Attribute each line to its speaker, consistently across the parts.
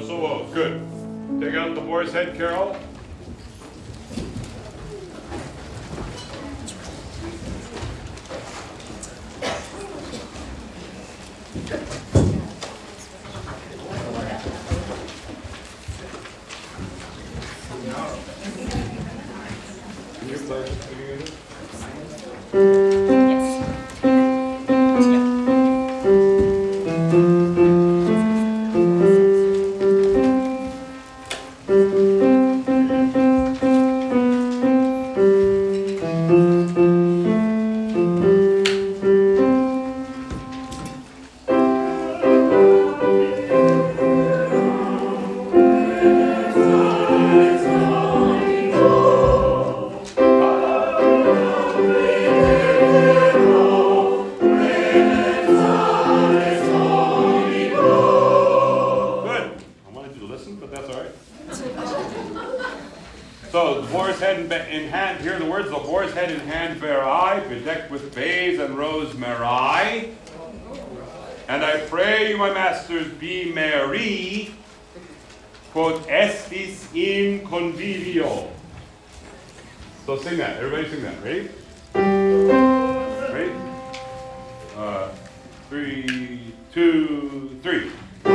Speaker 1: so. Good. Take out the boar's head, Carol. So the boar's head in hand, hear the words, the boar's head in hand bear I, bedecked with bays and rosemary. And I pray you, my masters, be merry, quod estis in convivio. So sing that, everybody sing that, ready? Ready? 3, 2, 3.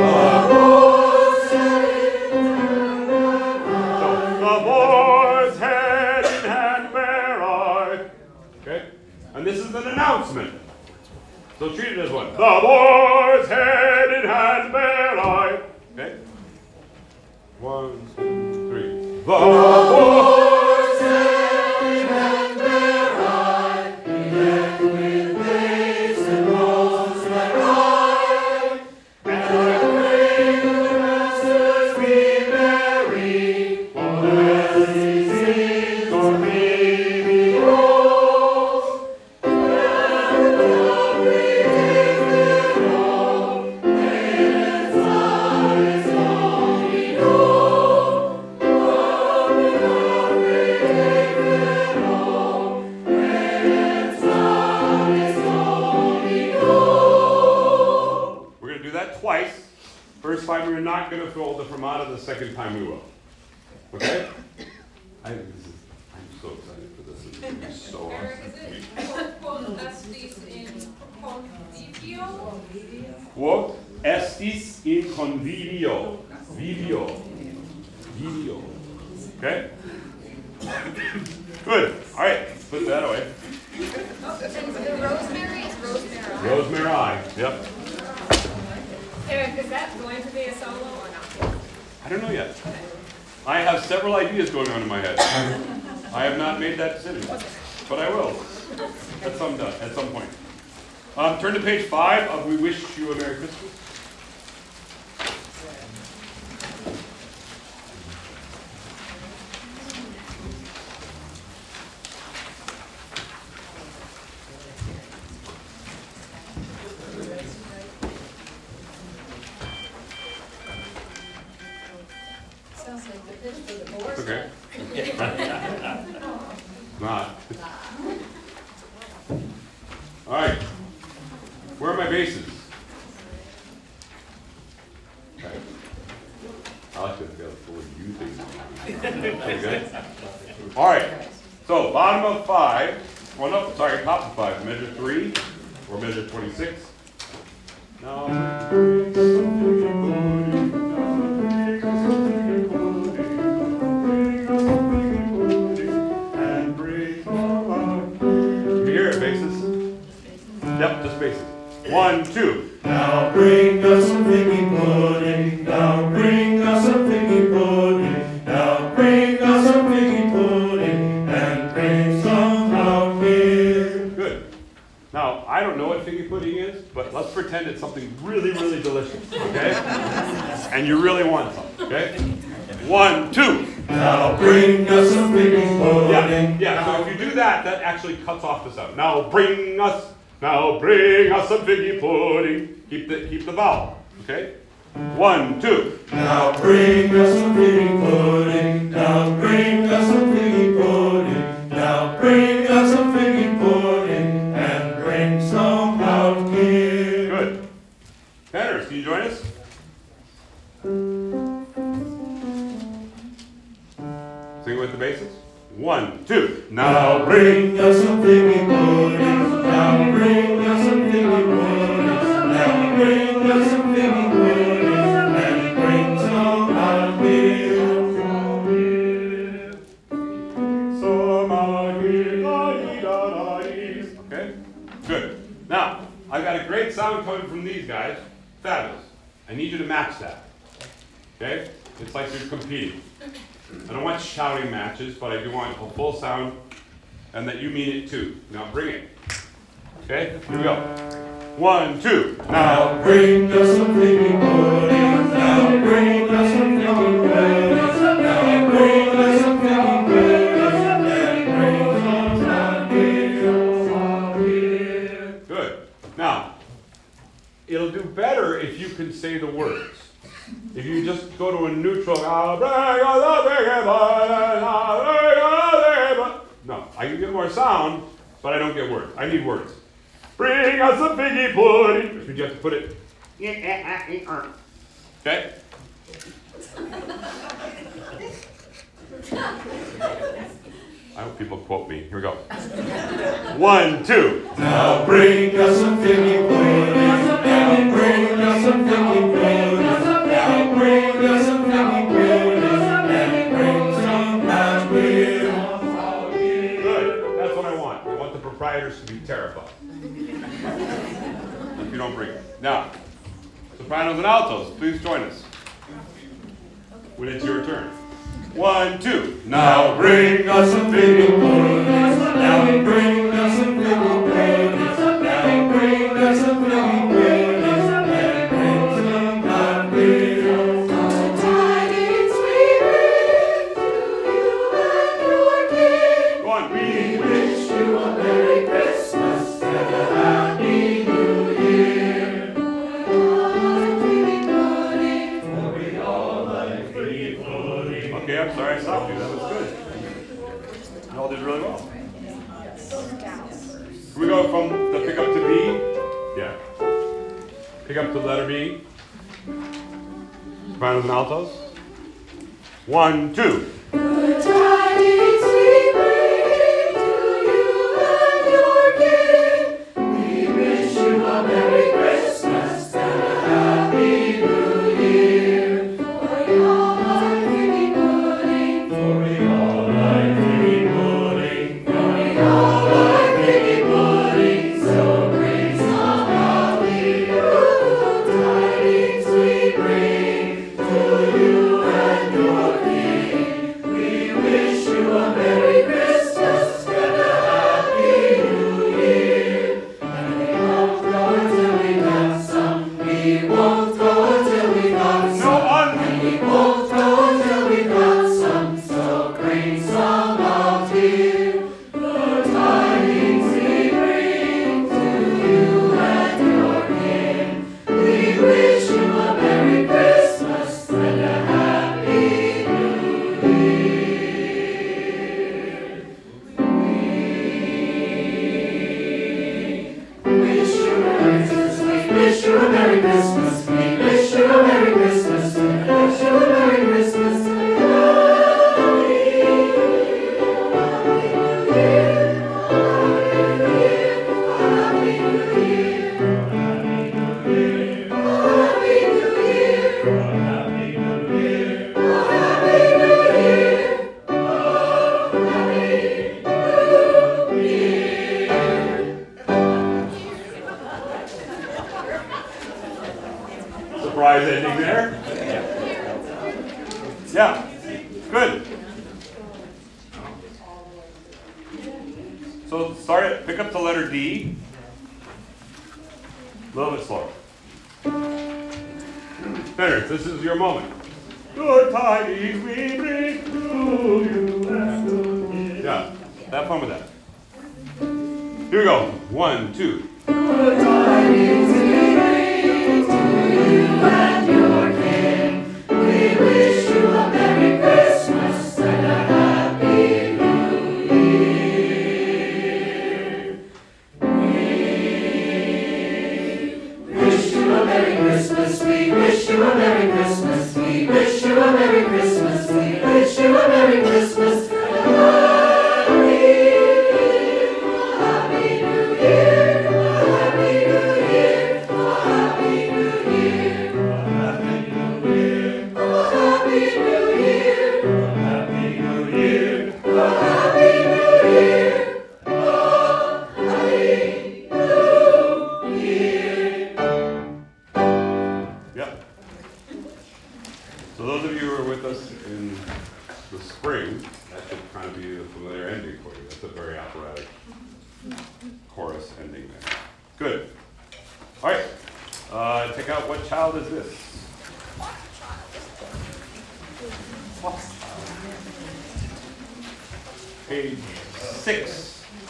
Speaker 1: And this is an announcement. So treat it as one. The boar's head in hand bear I. Okay? 1, 2, 3. The boar's head in hand bear I, bedecked with bays and rosemary. And I pray the masters be merry, for this is convivio. Twice. First time we're not going to fill the fermata, the second time we will. Okay? I'm so excited for this. It's going to be so awesome.
Speaker 2: Is it quod estis in convivio?
Speaker 1: Quod estis in convivio. Vivio. Vivio. Okay? Good. All right. Put that away.
Speaker 2: And the rosemary is rosemary.
Speaker 1: Rosemary. Yep.
Speaker 2: Eric, is that going to be a solo or not?
Speaker 1: I don't know yet. I have several ideas going on in my head. I have not made that decision, but I will at some point. Turn to page 5 of We Wish You a Merry Christmas.
Speaker 2: Sounds like the pitch for the board.
Speaker 1: Okay. Not. All right. Where are my bases? Okay. I like to feel full of you things. Okay. All right. So bottom of 5. Well, no, sorry, top of 5. Measure 3 or measure 26. Now. Yep, just bases. 1, 2.
Speaker 3: Now bring us some figgy pudding. Now bring us some figgy pudding. Now bring us some figgy pudding. And bring some out here.
Speaker 1: Good. Now, I don't know what figgy pudding is, but let's pretend it's something really, really delicious, okay? And you really want some, okay? 1, 2.
Speaker 3: Now bring us some figgy pudding.
Speaker 1: Yeah, so if you do that, that actually cuts off the sound. Now bring us some figgy pudding. Keep the vowel, okay? 1, 2.
Speaker 3: Now bring us some figgy pudding. Now bring us some figgy pudding. Now bring us some figgy pudding. And bring some out here.
Speaker 1: Good. Penners, can you join us? with the basics. 1, 2.
Speaker 3: Now bring us some figgy pudding. Now bring us some figgy pudding. Now bring us some figgy pudding. And bring some out here. Some out here.
Speaker 1: Okay? Good. Now, I've got a great sound coming from these guys. Fabulous. I need you to match that. Okay? It's like you're competing. I don't want shouting matches, but I do want a full sound and that you mean it too. Now bring it. Okay? Here we go. 1, 2.
Speaker 3: Now bring us some figgy pudding. Now bring us some figgy pudding. Now bring us some figgy pudding. And bring some out here.
Speaker 1: Good. Now, it'll do better if you can say the words. If you just go to a neutral, no, I can get more sound, but I don't get words. I need words. Bring us a figgy pudding. Which means you have to put it. Okay? I hope people quote me. Here we go. 1, 2.
Speaker 3: Now bring us some figgy pudding. Now bring us some figgy pudding. Now bring us some figgy pudding. And bring some out here.
Speaker 1: Good. That's what I want. I want the proprietors to be terrified. If you don't bring it. Now, sopranos and altos, please join us. When it's your turn. 1, 2.
Speaker 3: Now bring us some figgy pudding. Now bring us some figgy pudding. Now bring us some figgy pudding. And bring some out here.
Speaker 4: Tidings we bring to you and your King.
Speaker 1: Go on.
Speaker 3: We wish you a Merry Christmas and a Happy New Year. For we all like figgy pudding.
Speaker 1: Okay, I'm sorry I stopped you. That was good. You all did really well. Can we go from the pickup to B? Yeah. Pick up to letter B. Sopranos and altos. 1, 2.
Speaker 4: Good tidings we bring to you and your King.
Speaker 3: We wish you a Merry Christmas and a Happy New Year.
Speaker 4: For we all like figgy pudding.
Speaker 3: For we all like figgy pudding.
Speaker 4: For we all like figgy pudding. So bring some out here. Good tidings we bring to you and your King.
Speaker 3: We wish you a Merry Christmas and a Happy New Year.
Speaker 4: And we won't go until we got some. We won't go until we got
Speaker 1: No,
Speaker 4: some.
Speaker 1: on.
Speaker 4: We won't go until we got some. So bring some out here. Good tidings we bring to you and your King. We wish you a Merry Christmas and a Happy New Year. We wish you a Merry Christmas. We wish you a Merry Christmas. We wish you a Merry Christmas. We wish you a Merry Christmas. Happy New Year. Happy New Year. Happy New Year.
Speaker 3: Happy New Year.
Speaker 4: Happy New Year.
Speaker 1: Surprise ending there. Yeah. Good. So start it. Pick up the letter D. A little bit slower. Parents, this is your moment. Good tidings we bring to you. Yeah. Have fun with that. Here we go. 1, 2.
Speaker 4: Good tidings we bring to you and your King. We wish you a Merry Christmas and a Happy New Year. We wish you a Merry Christmas. We wish you a Merry Christmas. We wish you a Merry Christmas. We wish you a Merry Christmas.
Speaker 1: of you who were with us in the spring, that should kind of be a familiar ending for you. That's a very operatic chorus ending there. Good. All right. Take out what child is this? Page 6.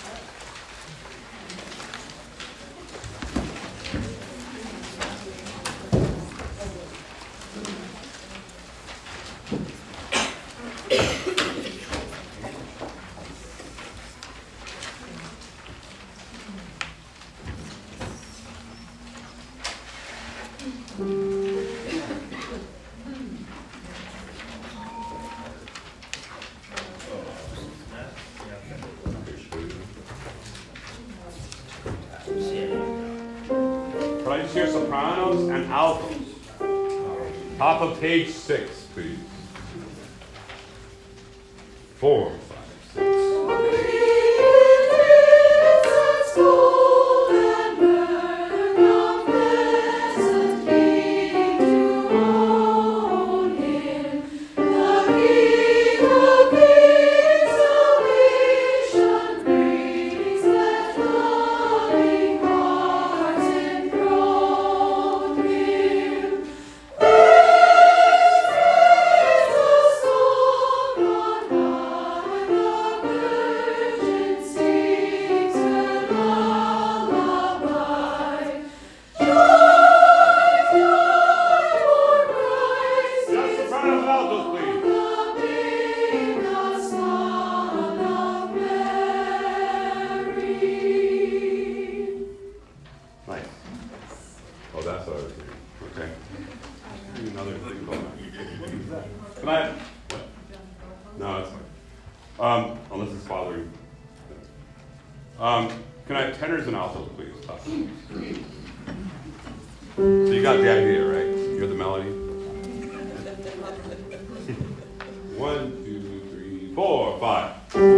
Speaker 1: Could I just hear sopranos and altos? Top of page 6, please. 4, 5, 6. Unless it's bothering. Can I have tenors and altos, please? So you got the idea, right? You're the melody. 1, 2, 3, 4, 5.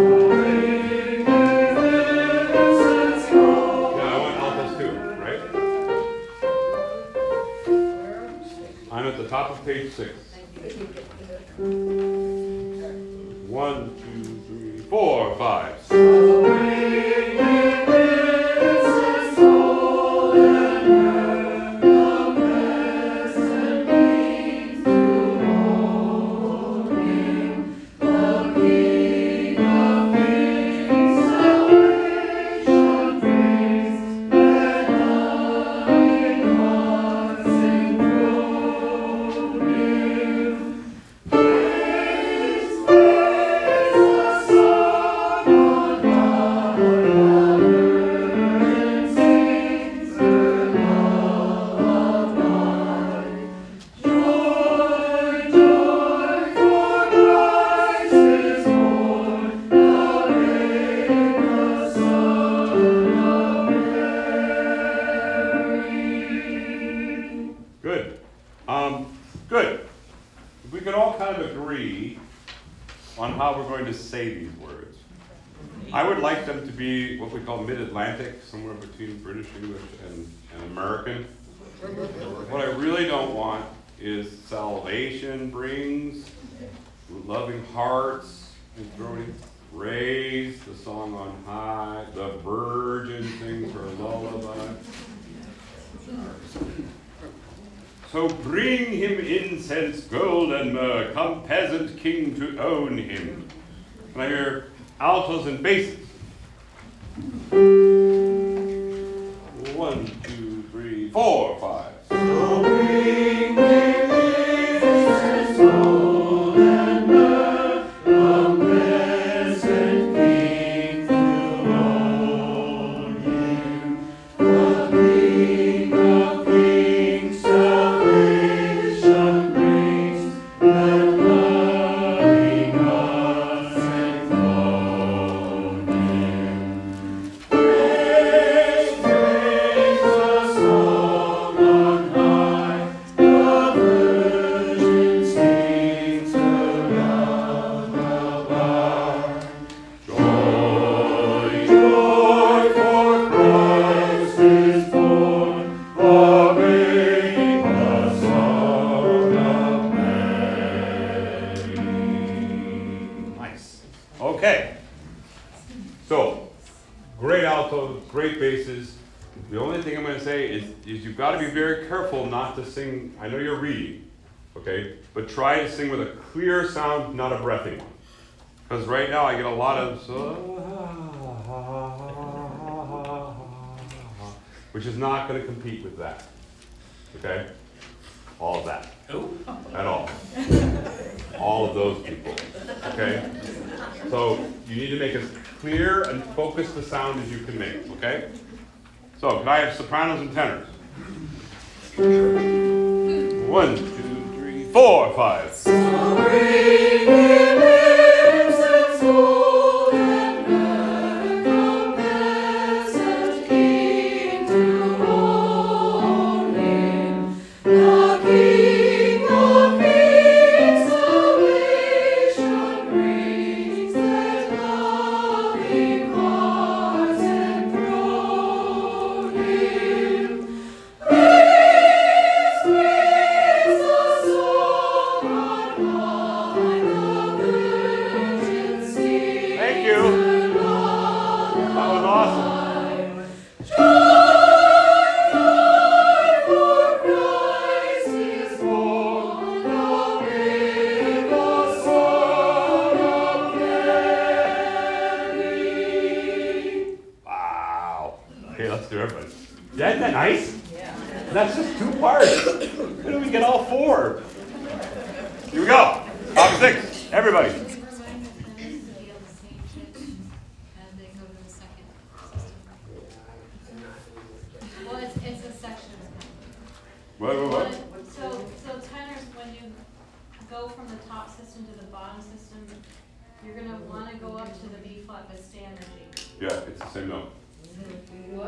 Speaker 1: Yeah, I want altos too, right? I'm at the top of page 6. 1, 2, 3, 4, 5. Good. If we could all kind of agree on how we're going to say these words. I would like them to be what we call mid-Atlantic, somewhere between British English and American. What I really don't want is salvation brings, loving hearts, enthroning praise, the song on high, the virgin sings her lullaby. So bring him incense, gold, and myrrh. Come, peasant king, to own him. Can I hear altos and basses? 1, 2, 3, 4, 5. So bring him incense, gold, and myrrh. Come, peasant king, to own him. The King of Kings.
Speaker 3: Praise the song of
Speaker 1: Okay. So, great altos, great basses. The only thing I'm going to say is you've got to be very careful not to sing. I know you're reading, okay? But try to sing with a clear sound, not a breathy one. Because right now I get a lot of, which is not going to compete with that. Okay? All of that. At all. All of those people. Okay? So you need to make as clear and focused the sound as you can make. Okay? So can I have sopranos and tenors? 1, 2, 3, 4, 5. Okay, let's do everybody. Yeah, isn't that nice? Yeah. That's just 2 parts. When do we get all 4? Here we go. Top 6. Everybody.
Speaker 2: Well, it's a section.
Speaker 1: What?
Speaker 2: So tenors, when you go from the top system to the bottom system, you're going to want to go up to the B flat but stay on the G.
Speaker 1: Yeah, it's the same note.
Speaker 2: What?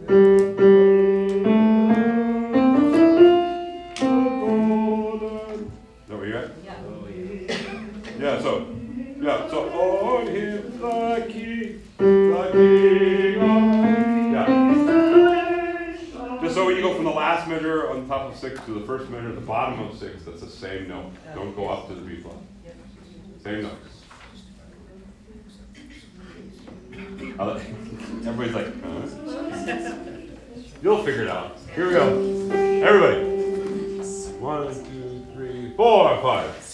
Speaker 1: Is that where you're at?
Speaker 2: Yeah.
Speaker 1: So on him the key on. Yeah. Just so when you go from the last measure on top of 6 to the first measure at the bottom of 6, that's the same note. Don't go up to the B flat. Same note. Everybody's like, huh? You'll figure it out. Here we go. Everybody. 1, 2, 3, 4, 5.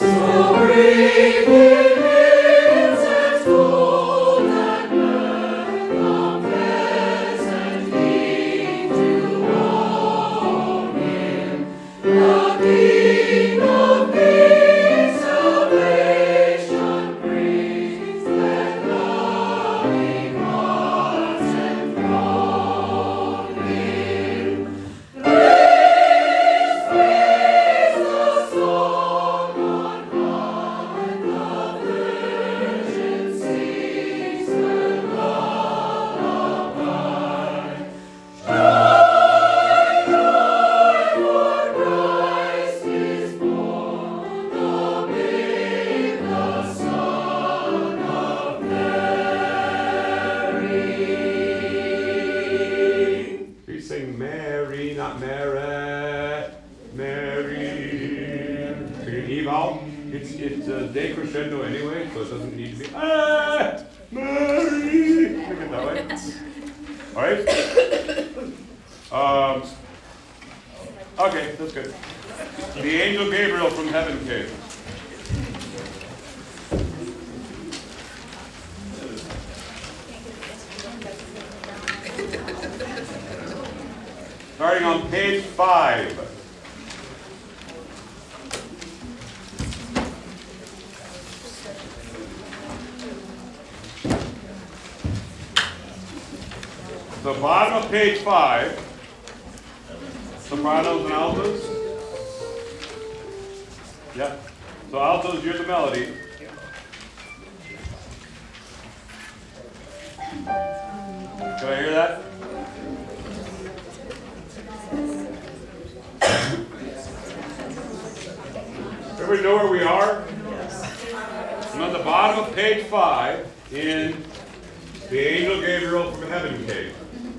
Speaker 1: Mary, not Mary. Mary. So your E vowel, it's decrescendo anyway, so it doesn't need to be Mary. Make it that way. All right. Okay, that's good. The angel Gabriel from heaven came. Starting on page 5. The bottom of page 5, sopranos and altos. Yep. So altos, you're the melody. Can I hear that? Everybody know where we are? I'm on the bottom of page 5 in the angel Gabriel from heaven came.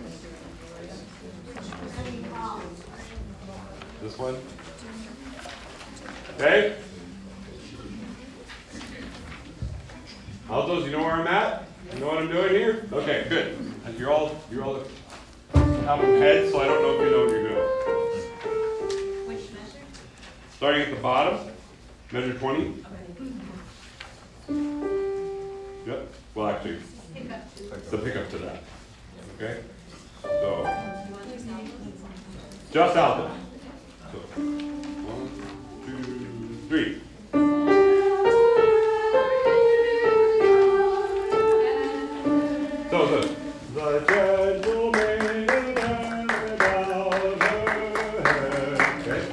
Speaker 1: This one? Okay? Altos, you know where I'm at? You know what I'm doing here? Okay, good. And you're all have a head, so I don't know if you know what you're doing.
Speaker 2: Which measure?
Speaker 1: Starting at the bottom, measure 20. Yep. Well, actually,
Speaker 2: Pick up.
Speaker 1: the pickup to that. Okay. So
Speaker 2: You want these altos?
Speaker 1: just alto. So 1, 2, 3. So the gentleman without her head. Okay.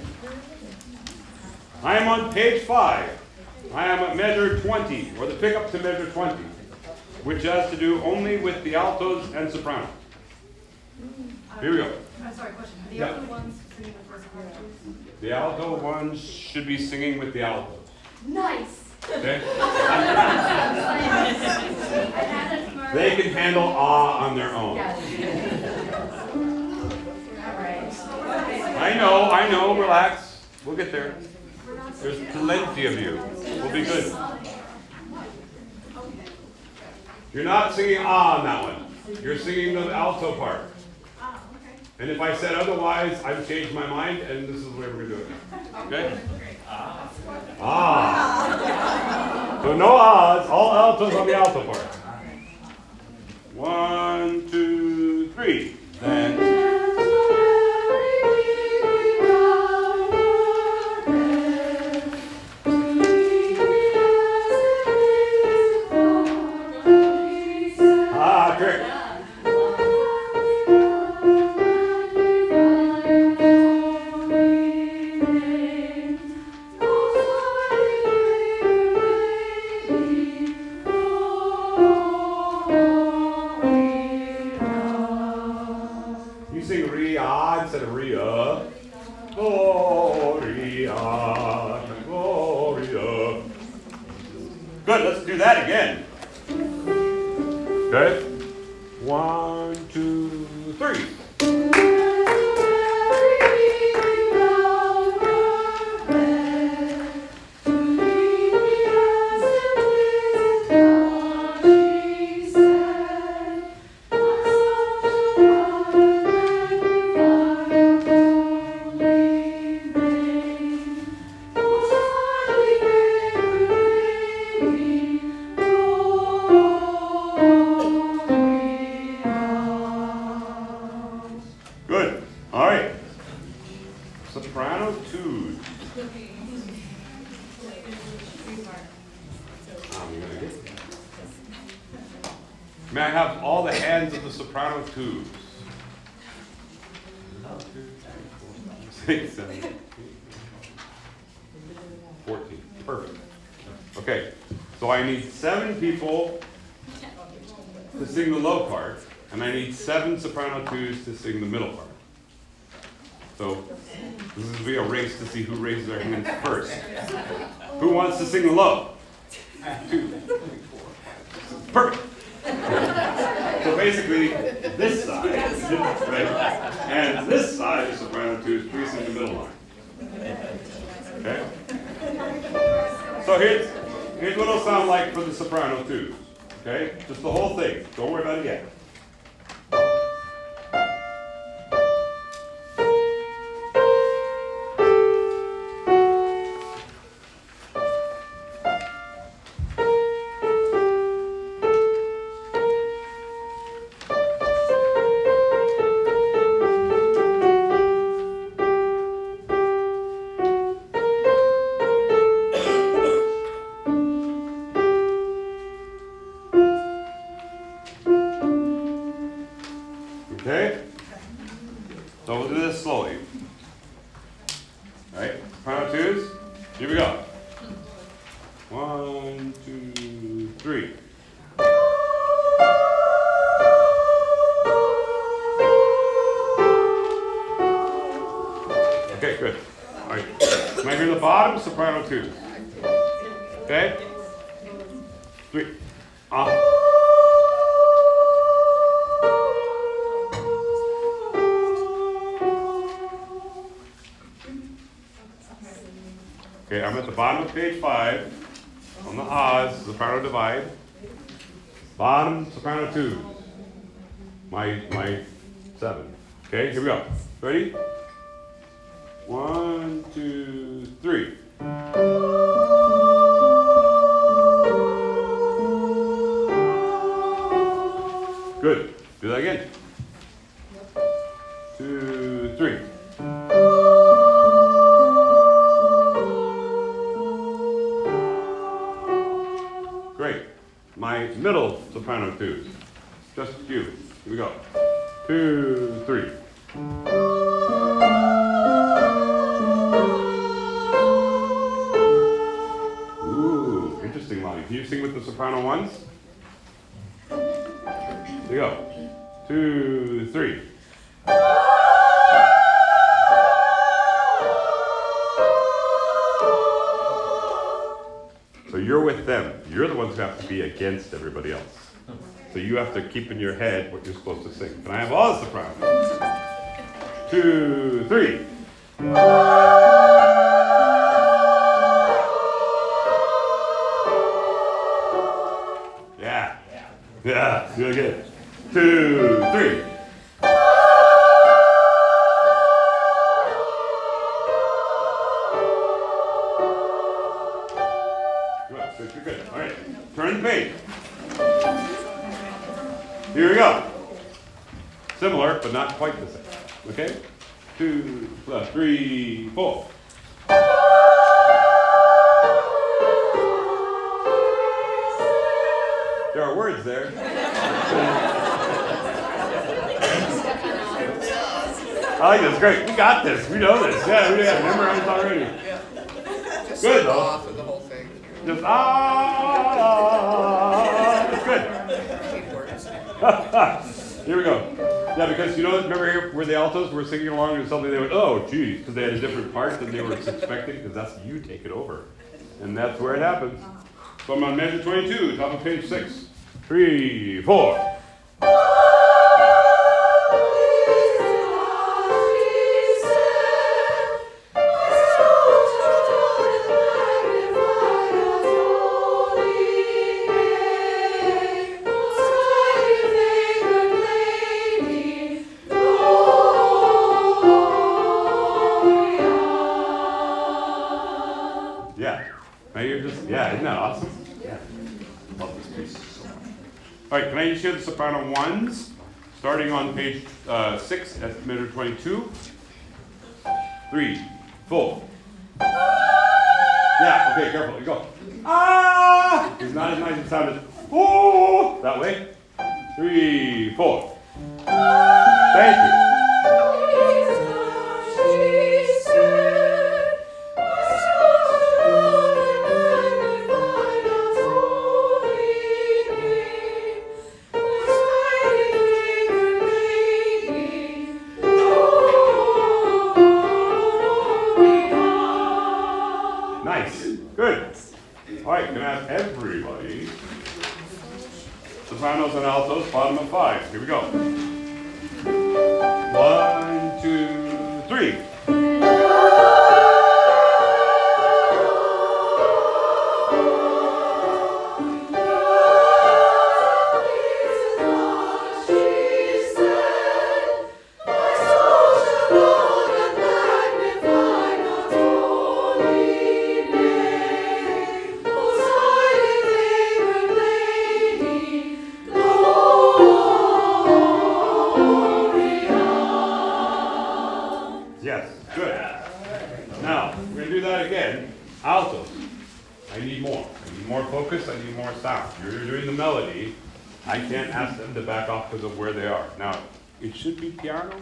Speaker 1: I am on page 5. I am at measure 20, or the pickup to measure 20, which has to do only with the altos and sopranos. Here we go.
Speaker 2: I'm sorry, question. Are the
Speaker 1: Yeah.
Speaker 2: other ones singing the first part?
Speaker 1: The alto ones should be singing with the altos.
Speaker 2: Nice.
Speaker 1: Okay?
Speaker 2: I had it tomorrow.
Speaker 1: They can handle ah on their own. I know, relax. We'll get there. There's plenty of you. We'll be good. You're not singing ah on that one. You're singing the alto part.
Speaker 2: Ah, okay.
Speaker 1: And if I said otherwise, I've changed my mind, and this is the way we're going to do it. Okay? Ah. So no ahs, all altos on the alto part. 1, 2, 3. Then. Ah, trick. You sing Ria instead of Ria. Gloria, Gloria. Good, let's do that again. Okay? 1, 2, 3. Good. All right. Soprano twos. May I have all the hands of the soprano twos? 6, 7, 8, 14. Perfect. Okay. So I need 7 people to sing the low part, and I need 7 soprano twos to sing the middle part. So this is going to be a race to see who raises their hands first. Who wants to sing the low? 2. Perfect. So basically, this side, right, and this side is soprano twos, please sing the middle line. Okay? So here's what it'll sound like for the soprano twos. Okay? Just the whole thing. Don't worry about it yet. Okay? So we'll do this slowly. All right? Soprano twos. Here we go. 1, 2, 3. Okay, good. All right. Can I hear the bottom soprano twos? Okay? 3. Okay, I'm at the bottom of page 5. On the ahs, soprano divide. Bottom soprano twos. My 7. Okay, here we go. Ready? 1, 2, 3. Good. Do that again. 2, 3. Great. My middle soprano twos. Just you. Here we go. 2, 3. Ooh, interesting line. Can you sing with the soprano ones? Here you go. 2, 3. So you're with them. You're the ones who have to be against everybody else. So you have to keep in your head what you're supposed to sing. Can I have all the sopranos? 2, 3. Yeah. Yeah. Do it again. 2, 3. Good. All right. Turn the page. Here we go. Similar, but not quite the same. Okay? 2, 3, 4. There are words there. I like this. Great. We got this. We know this. Yeah, we got it memorized already.
Speaker 5: Just
Speaker 1: Good, though.
Speaker 5: off of the whole thing.
Speaker 1: Just That's good. Here we go. Yeah, because you know, remember here where the altos were singing along or something, they went, oh, geez, because they had a different part than they were expecting, because that's you take it over. And that's where it happens. So I'm on measure 22, top of page 6. 3, 4. Isn't that awesome? Yeah. Love this piece so much. All right, can I just hear the soprano ones? Starting on page 6 at measure 22. 3, 4. Yeah, okay, careful. You go. Ah! It's not as nice as it sounded. Oh! That way. 3, 4. Thank you. Everybody. Sopranos and altos, bottom of 5. Here we go. 1, 2, 3. Yes, good. Now, we're going to do that again. Altos. I need more. I need more focus. I need more sound. You're doing the melody. I can't ask them to back off because of where they are. Now, it should be piano.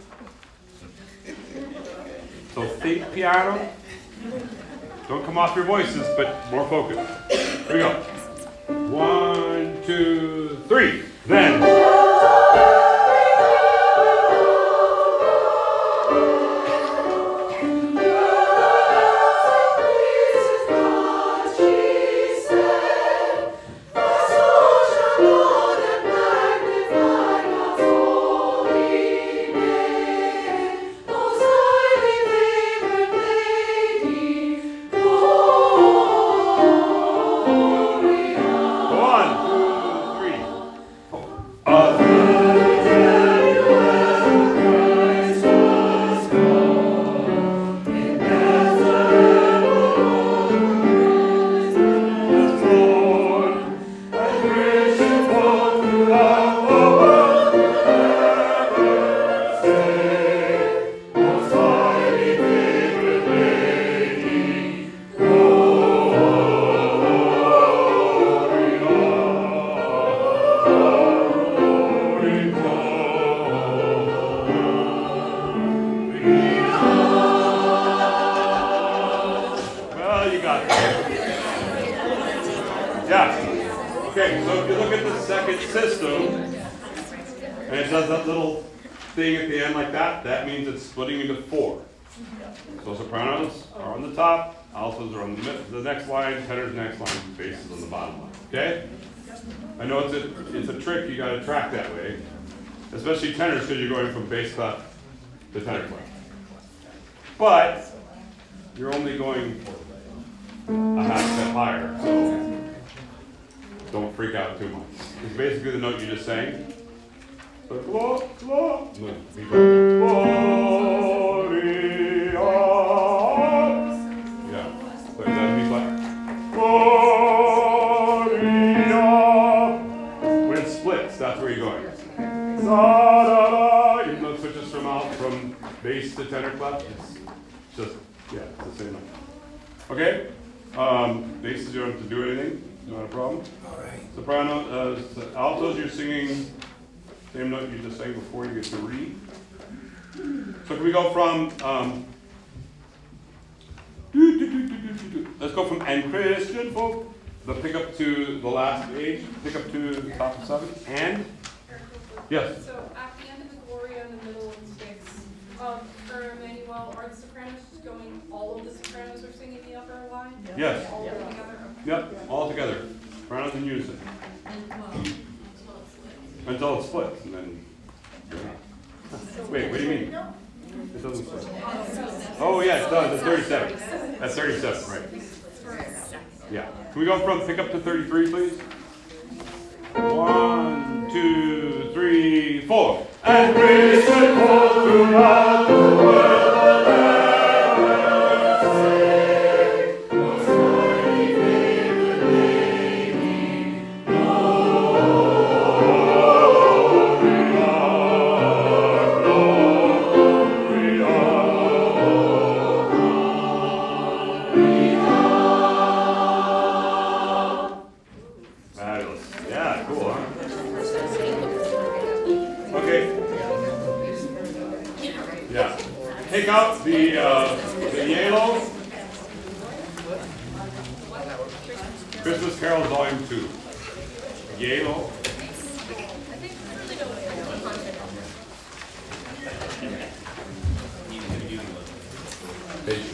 Speaker 1: So think piano. Don't come off your voices, but more focus. Here we go. 1, 2, 3. Then. Yeah. Okay, so if you look at the second system, and it does that little thing at the end like that, that means it's splitting into 4. So sopranos are on the top, altos are on the next line, tenors next line, basses on the bottom line. Okay? I know it's a trick you got to track that way, especially tenors because you're going from bass clef to tenor clef. But you're only going a half step higher, so don't freak out too much. It's basically the note you just sang. So Gloria. Yeah. So is that B flat? Gloria. When it splits, that's where you're going. Da, da, da. Even though it switches from bass to tenor clef, it's just, yeah, it's the same note. Okay? Basses, you don't have to do anything. Not a problem.
Speaker 5: All right.
Speaker 1: Soprano, altos, you're singing same note you just sang before you get to re. So can we go from, let's go from and Christian folk, the pick up to the last page, pick up to the top of 7, and? Yes.
Speaker 6: So at the end of the Gloria in the middle of the 6, for Emmanuel, are the sopranos just going, all of the sopranos are singing the upper line?
Speaker 1: Yes.
Speaker 6: All of them together?
Speaker 1: Yep, all together. Sopranos in unison. Until it splits, and then. Wait, what do you mean? It doesn't split. Oh, yeah, it does. It's 37. That's 37, right. Yeah. Can we go from pick up to 33, please? 1, 2, 3, 4. And praise and call throughout the world. Take out the yellow. Christmas Carol Volume 2. Yellow. Page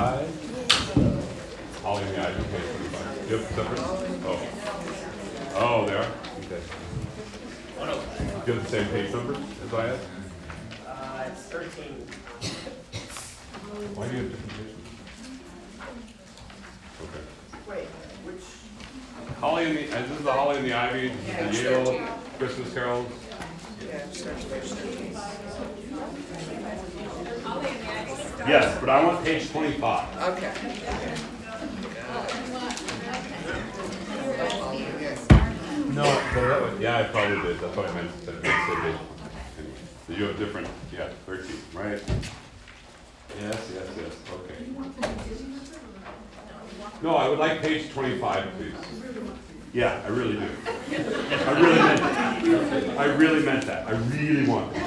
Speaker 1: 25. All in the eye, page 25. Yep, separate. Oh. Oh, they are? Okay. Do you have the same page number as I had?
Speaker 7: It's 13.
Speaker 1: Why do you have different pages? Okay.
Speaker 7: Wait, which?
Speaker 1: Holly and the, this is the Holly and the Ivy, this is the Yale Christmas carols.
Speaker 5: Yeah, search page 13.
Speaker 1: Yes, but I want page 25.
Speaker 5: Okay.
Speaker 1: No, so that was, yeah, I probably did. That's what I meant. I meant to say. So you have different, yeah, 13, right? Yes, yes, yes. Okay. No, I would like page 25, please. Yeah, I really do. I really meant that. I really meant that. I really want it.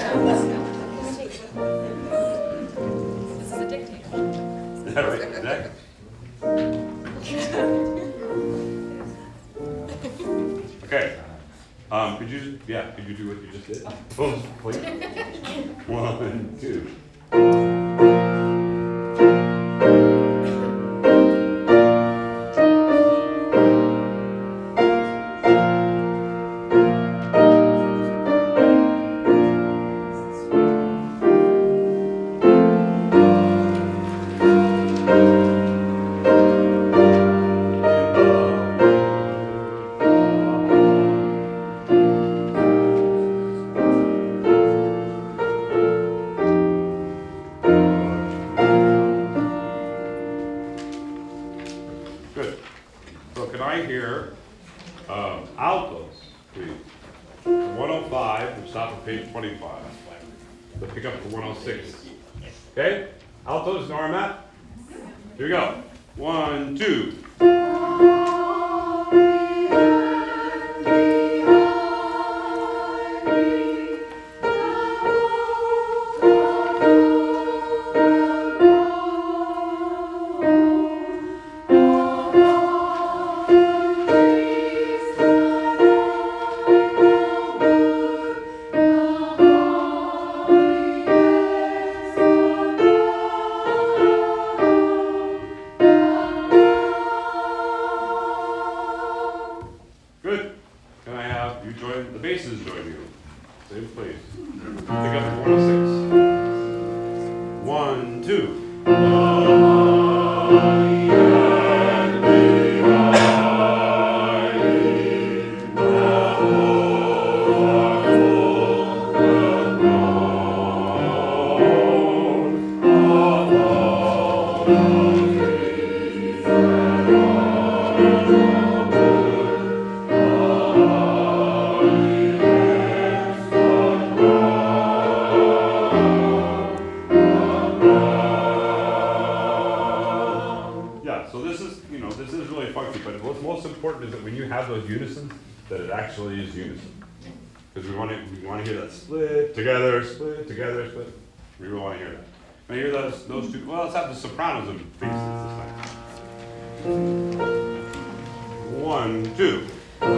Speaker 6: This is a dictator.
Speaker 1: Is that right? Exactly. Okay. Could you do what you just did? Oh, please. 1, 2. Good. So can I hear altos, please? 105, we stop at page 25. Let's pick up to 106. Okay? Altos, know where I'm at? Here we go. 1, 2. join, the basses join you. Same place. Together, 106. 1, 2. Yeah, so this is, you know, this is really funky, but what's most important is that when you have those unisons, that it actually is unison. Because we want to hear that split, together, split. We really want to hear that. Now hear those two, well, let's have the sopranos and basses this time. 1, 2.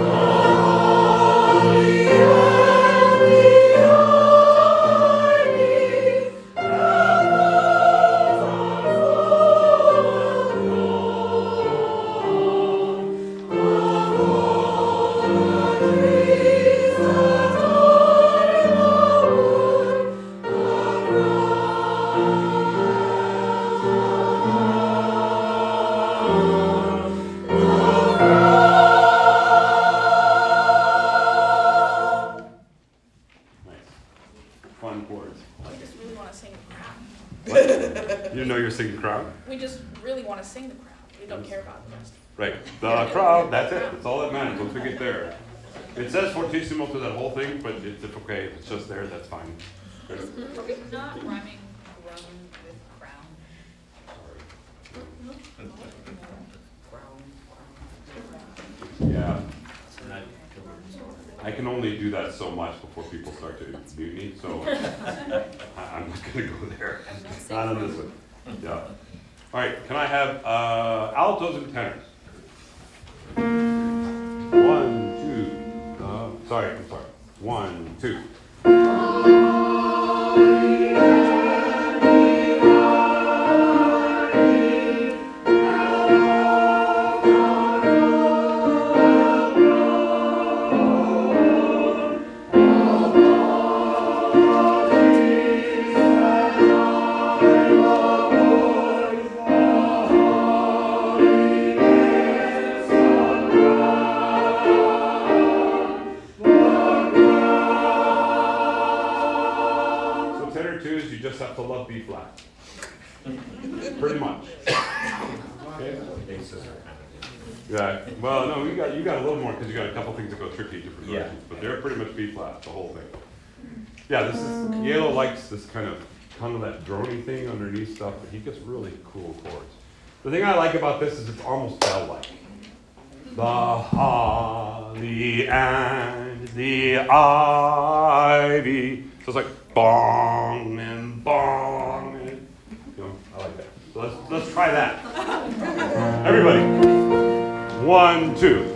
Speaker 1: Fun chords.
Speaker 6: We just really want to sing the crowd.
Speaker 1: What? You didn't know you were singing crowd?
Speaker 6: We just really want to sing the crowd. We don't care about the rest.
Speaker 1: Right. The crowd, that's it. That's all that matters once we get there. It says fortissimo to that whole thing, but it's okay. If it's just there, that's fine.
Speaker 8: Are we not rhyming groan with crown?
Speaker 1: Yeah. I can only do that so much before people start to mute me, so I'm not gonna go there. Not on this one. Yeah. All right, can I have altos and tenors? 1, 2. Sorry, I'm sorry. 1, 2. You just have to love B flat. Pretty much. Okay. Yeah. Well, no, you got a little more because you got a couple things that go tricky to progressions, but they're pretty much B flat, the whole thing. Yeah, this is Yale likes this kind of that drony thing underneath stuff, but he gets really cool chords. The thing I like about this is it's almost bell-like. The holly and the ivy. So it's like bong and bong and, you know, I like that. So let's try that. Everybody. 1, 2.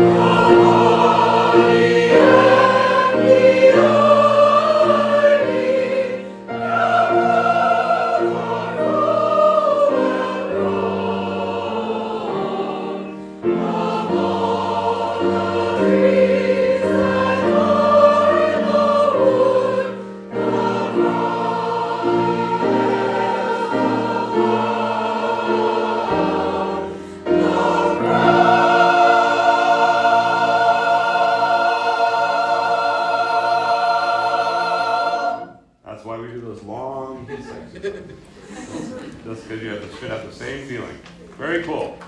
Speaker 1: Just because you should have the same feeling. Very cool.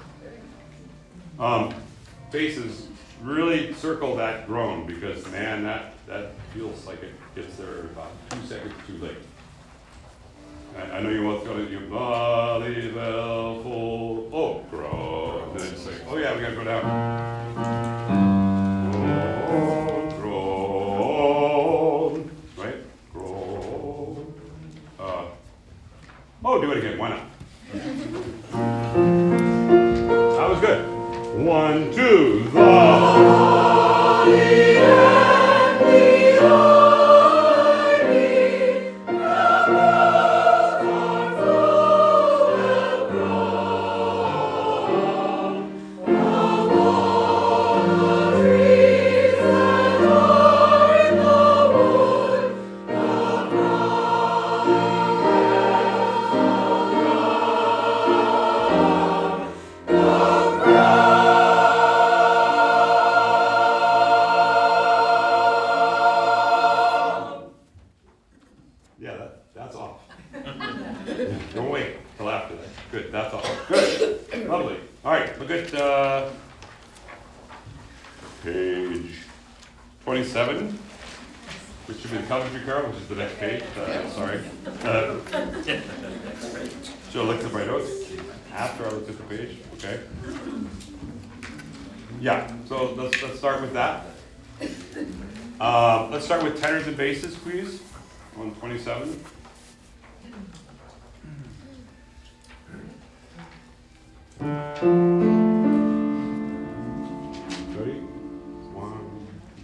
Speaker 1: Basses really circle that drone because, man, that feels like it gets there about 2 seconds too late. I know you both go to your body well full. Oh, groan. And then say, oh yeah, we gotta go down. Groan. Right? Groan. Oh, do it again. Why not? That was good. 1, 2, the page 27, which should be the Coventry Carol, which is the next page. Sorry. So I looked at my notes after I looked at the page. Okay. Yeah, so let's start with that. Let's start with tenors and basses, please, on 27. Ready? 1,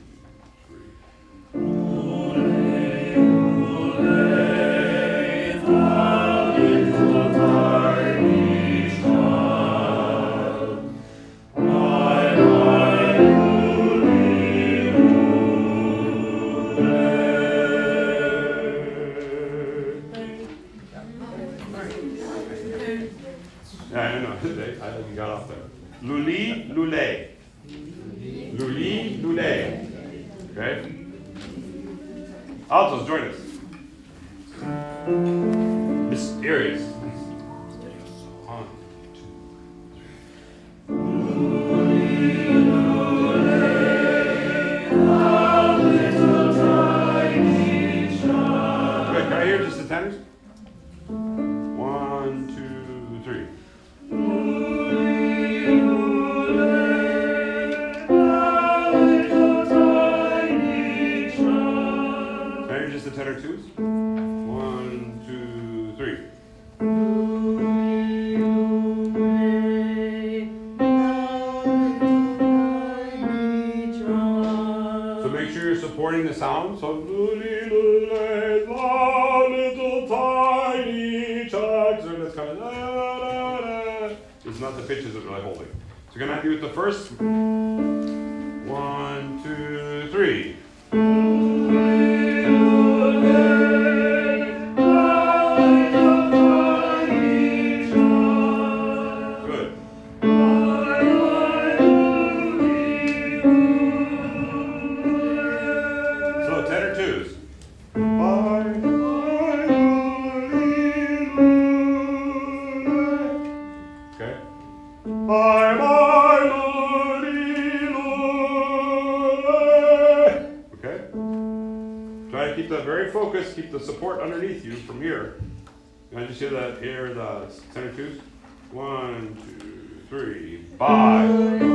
Speaker 1: 2, 3. Yeah, I know. I think you got off there. Luli, lule. Luli, lule. Okay? Altos, join us. Mysterious. 1, 2. Good. Can I hear just the tenors? 1, 2, 3. Just the tenor twos. 1, 2, 3. So make sure you're supporting the sound. So the little tiny chugs. So that's kind of it's not the pitches that we're really holding. So you're gonna have to do it the first. 1, 2, 3. Keep the support underneath you from here. Can I just hear that? Hear the tenor twos? 1, 2, 3. Bye.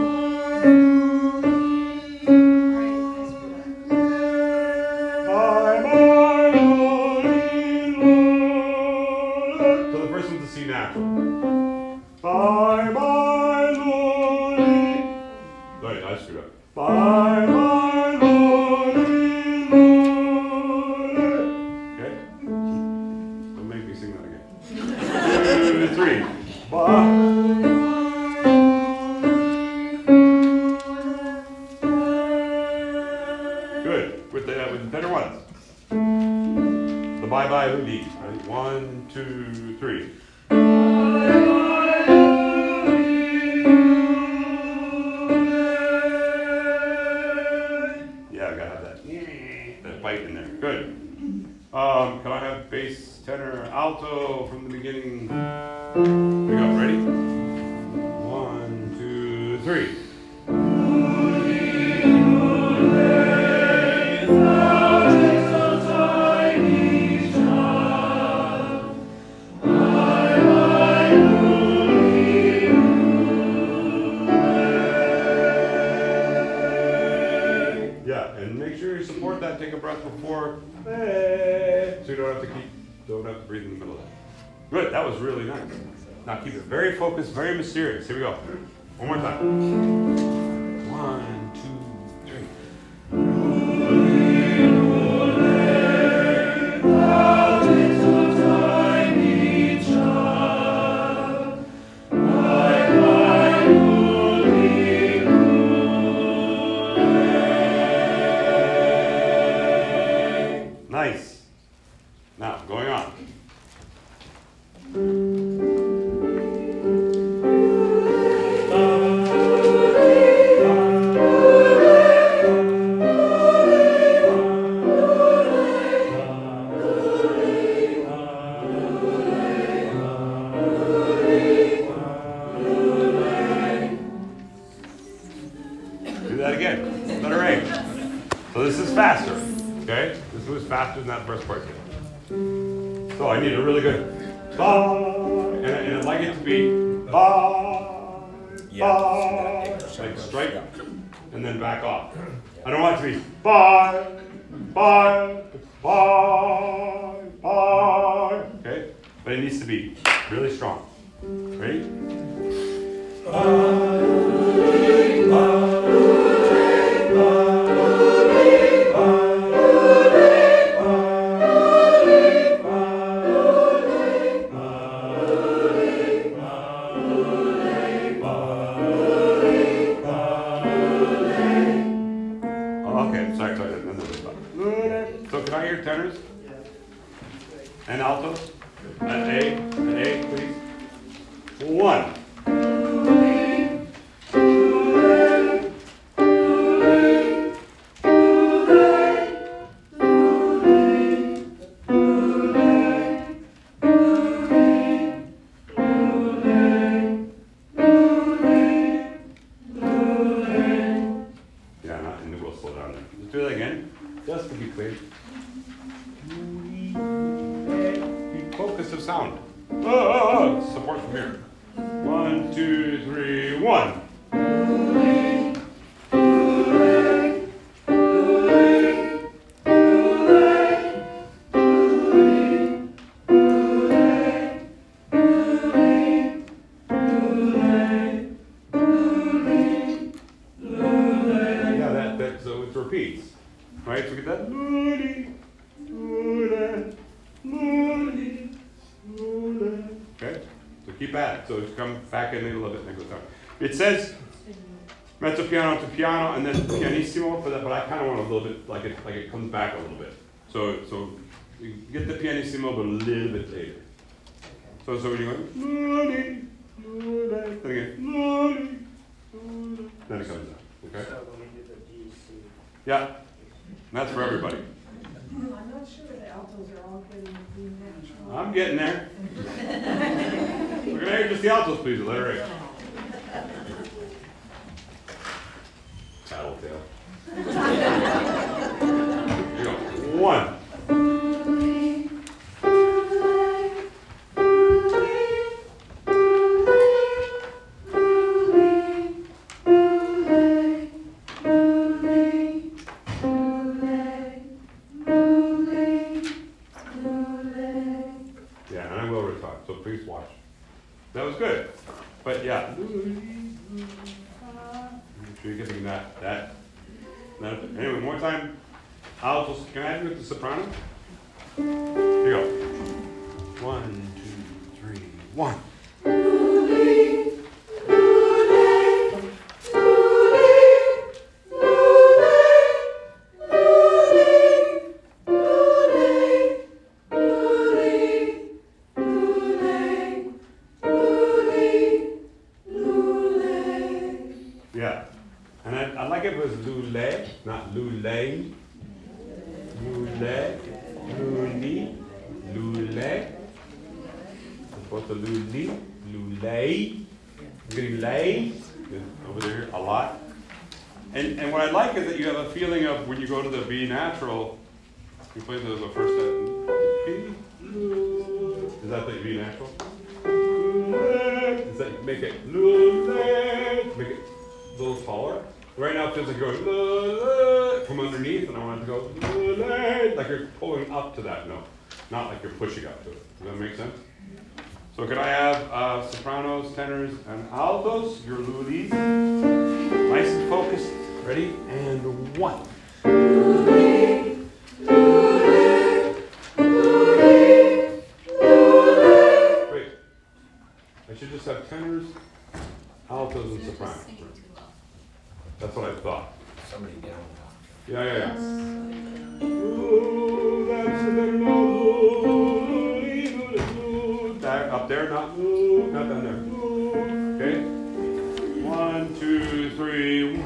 Speaker 1: So the first one's a C natural. Bye bye, Lord. Sorry, I screwed up. Bye bye. Good. With the better ones. The bye-bye Luli. Right? 1, 2, 3. Yeah, I gotta have that bite in there. Good. Can I have bass, tenor, alto from the beginning? Here we go. Ready? 1, 2, 3. Support that, take a breath before, so you don't have to breathe in the middle of that. Good, that was really nice. Now keep it very focused, very mysterious. Here we go. One more time. 1, 2, 3. Nice. Now, going on. that again. Letter A. So this is faster. Okay? This was faster than that first part. So I need a really good ba, and I'd like it to be ba, ba, like strike, and then back off. I don't want it to be ba, ba, ba, ba. Okay? But it needs to be really strong. Ready? Okay, sorry. So can I hear tenors? And altos? At A, please. 1. Just to be clear. The focus of sound. Support from here. 1, 2, 3, 1. So it repeats. Right, so we get that. Okay, so keep at it. So it's come back in a little bit and it goes down. It says mezzo piano to piano and then pianissimo for that, but I kind of want a little bit like it comes back a little bit. So you get the pianissimo, but a little bit later. So when you're going, then again, then it comes down. Okay.
Speaker 7: So when we do the D, C.
Speaker 1: Yeah, and that's for everybody.
Speaker 9: I'm not sure the altos are all getting the natural.
Speaker 1: I'm getting there. We're gonna hear just the altos, please. Letter A. Tattletale. Here you go. 1. That was good. But yeah. Make sure you're getting that. Anyway, more time. Altos. Can I do it with the soprano? Here you go. 1, 2, 3, 1. Yeah, and I like it was lule, not lule. Lule, lule. Supposed to lule. I'm getting lay over there a lot. And what I like is that you have a feeling of when you go to the B natural, you play the first B. Is that the B natural? Does that make it make it a little taller? Right now it feels like you're going from underneath, and I want it to go like you're pulling up to that note, not like you're pushing up to it. Does that make sense? So could I have sopranos, tenors, and altos? Your lulis, nice and focused. Ready? And 1. Wait. I should just have tenors, altos, and sopranos. That's what I thought.
Speaker 5: Somebody down.
Speaker 1: Yeah. Up there, not down there. Okay? 1, 2, 3.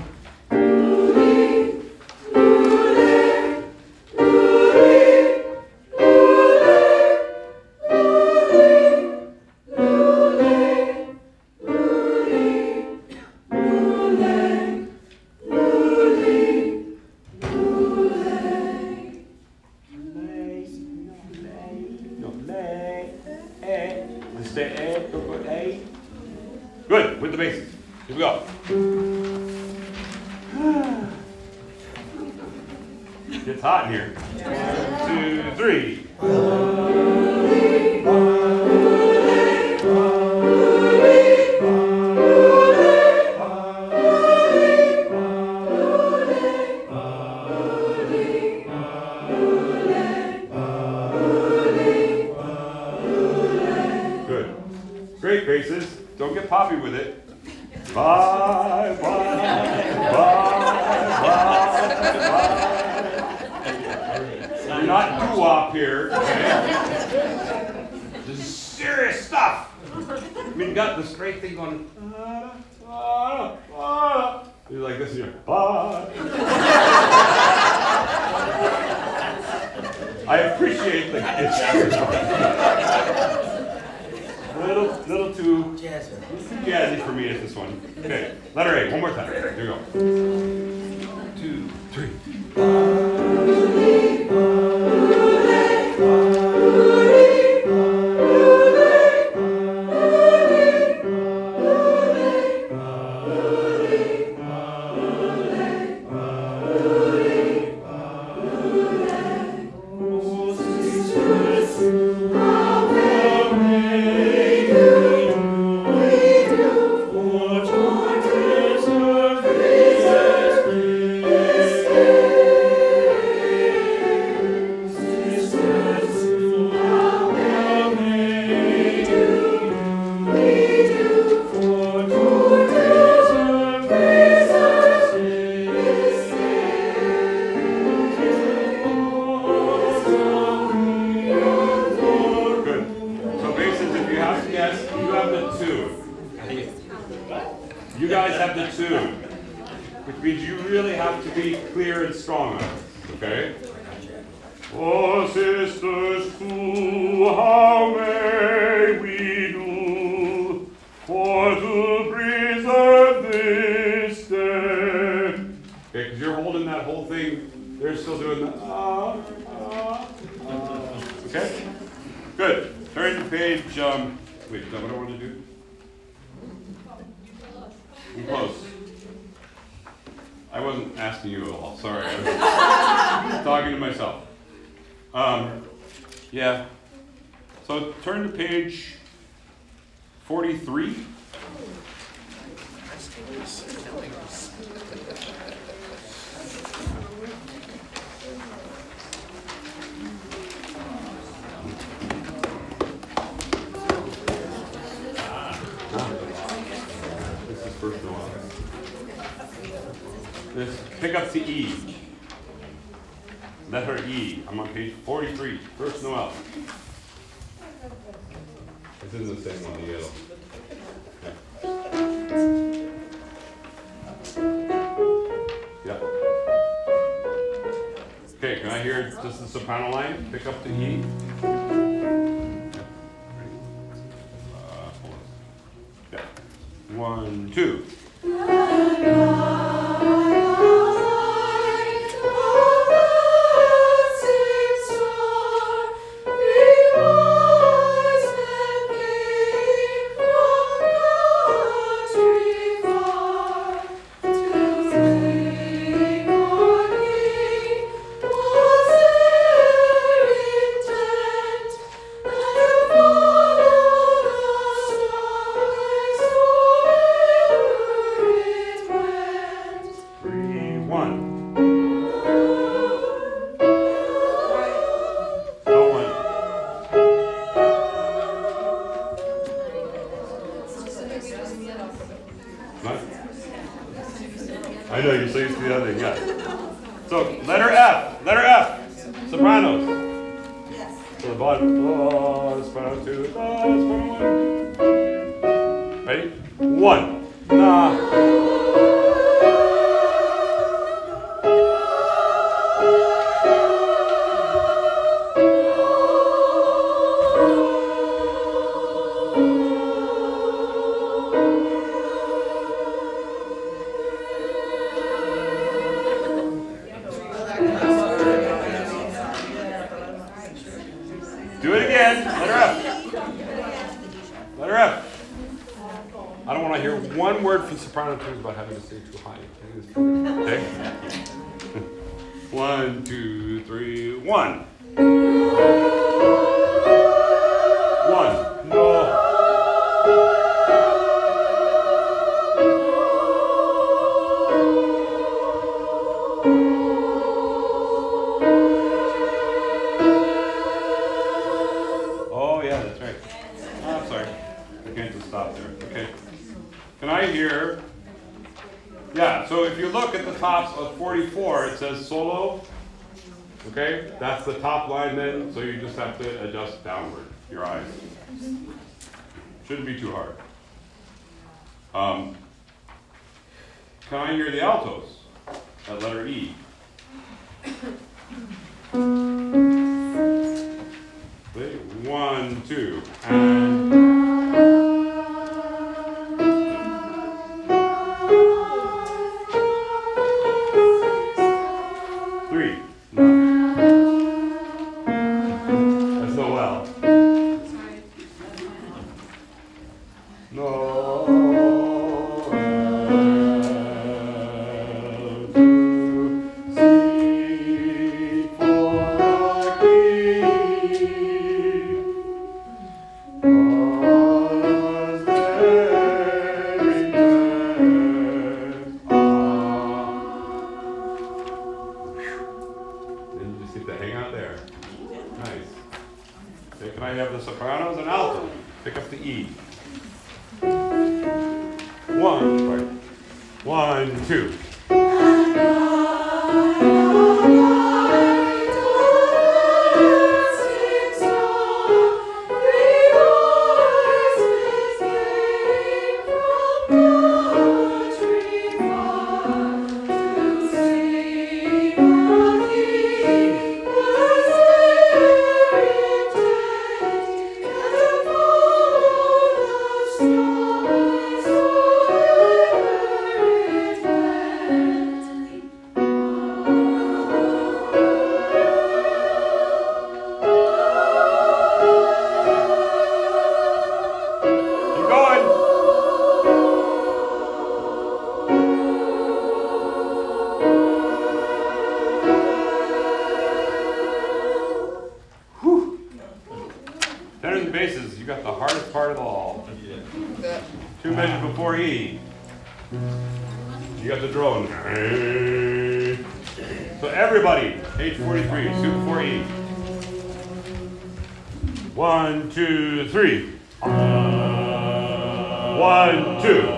Speaker 1: It's hot in here. 1, 2, 3. Good. Great basses. Don't get poppy with it. Bye, bye, bye, bye. You're not doo-wop here, okay? This is serious stuff. I mean, you got the straight thing going. You're like this, and you're bye. I appreciate the little too jazzy for me at this one. Okay, letter A, one more time. Here we go. 2, 3. You guys have the tune, which means you really have to be clear and strong on it, okay? Oh, sisters, too, how may we do for to preserve this day? Okay, because you're holding that whole thing, they're still doing the okay? Good. Turn to page, wait, is that what I want to do? I'm close. I wasn't asking you at all. Sorry. I was talking to myself. Yeah. So turn to page 43. This is first Noel. This pick up to E. Letter E. I'm on page 43. First Noel. It's in the same one, the yellow. Yeah. Okay, can I hear just the soprano line? Pick up to E. Hold on. Yeah. 1, 2. I know, you're so used to the other thing, yeah. So, letter F. Letter F. Sopranos. Yes. So the bottom. Oh, soprano 2. Oh, soprano 1. Ready? 1. Nah. Do it again. Letter F. Letter F. I don't want to hear one word from soprano tunes about having to sing too high. Okay? 1, 2, 3, 1. 1. No. Oh, yeah, that's right. Oh, I'm sorry. I can't just stop there. Okay. Can I hear? Yeah, so if you look at the tops of 44, it says solo. Okay, that's the top line then, so you just have to adjust downward your eyes. Shouldn't be too hard. Can I hear the altos at letter E? Okay, 1, 2, and 3. No. That's no well. No. Seek for the King. Was there intent? Then you just get to hang out there. Nice. Okay, can I have the sopranos and alto? Pick up the E. 1, right. 1, 2. Keep going. Whew. Tenors and basses, you got the hardest part of all. 2 measures before E. You got the drone. So everybody, page 43, 2 before E. 1, 2, 3. 1, 2.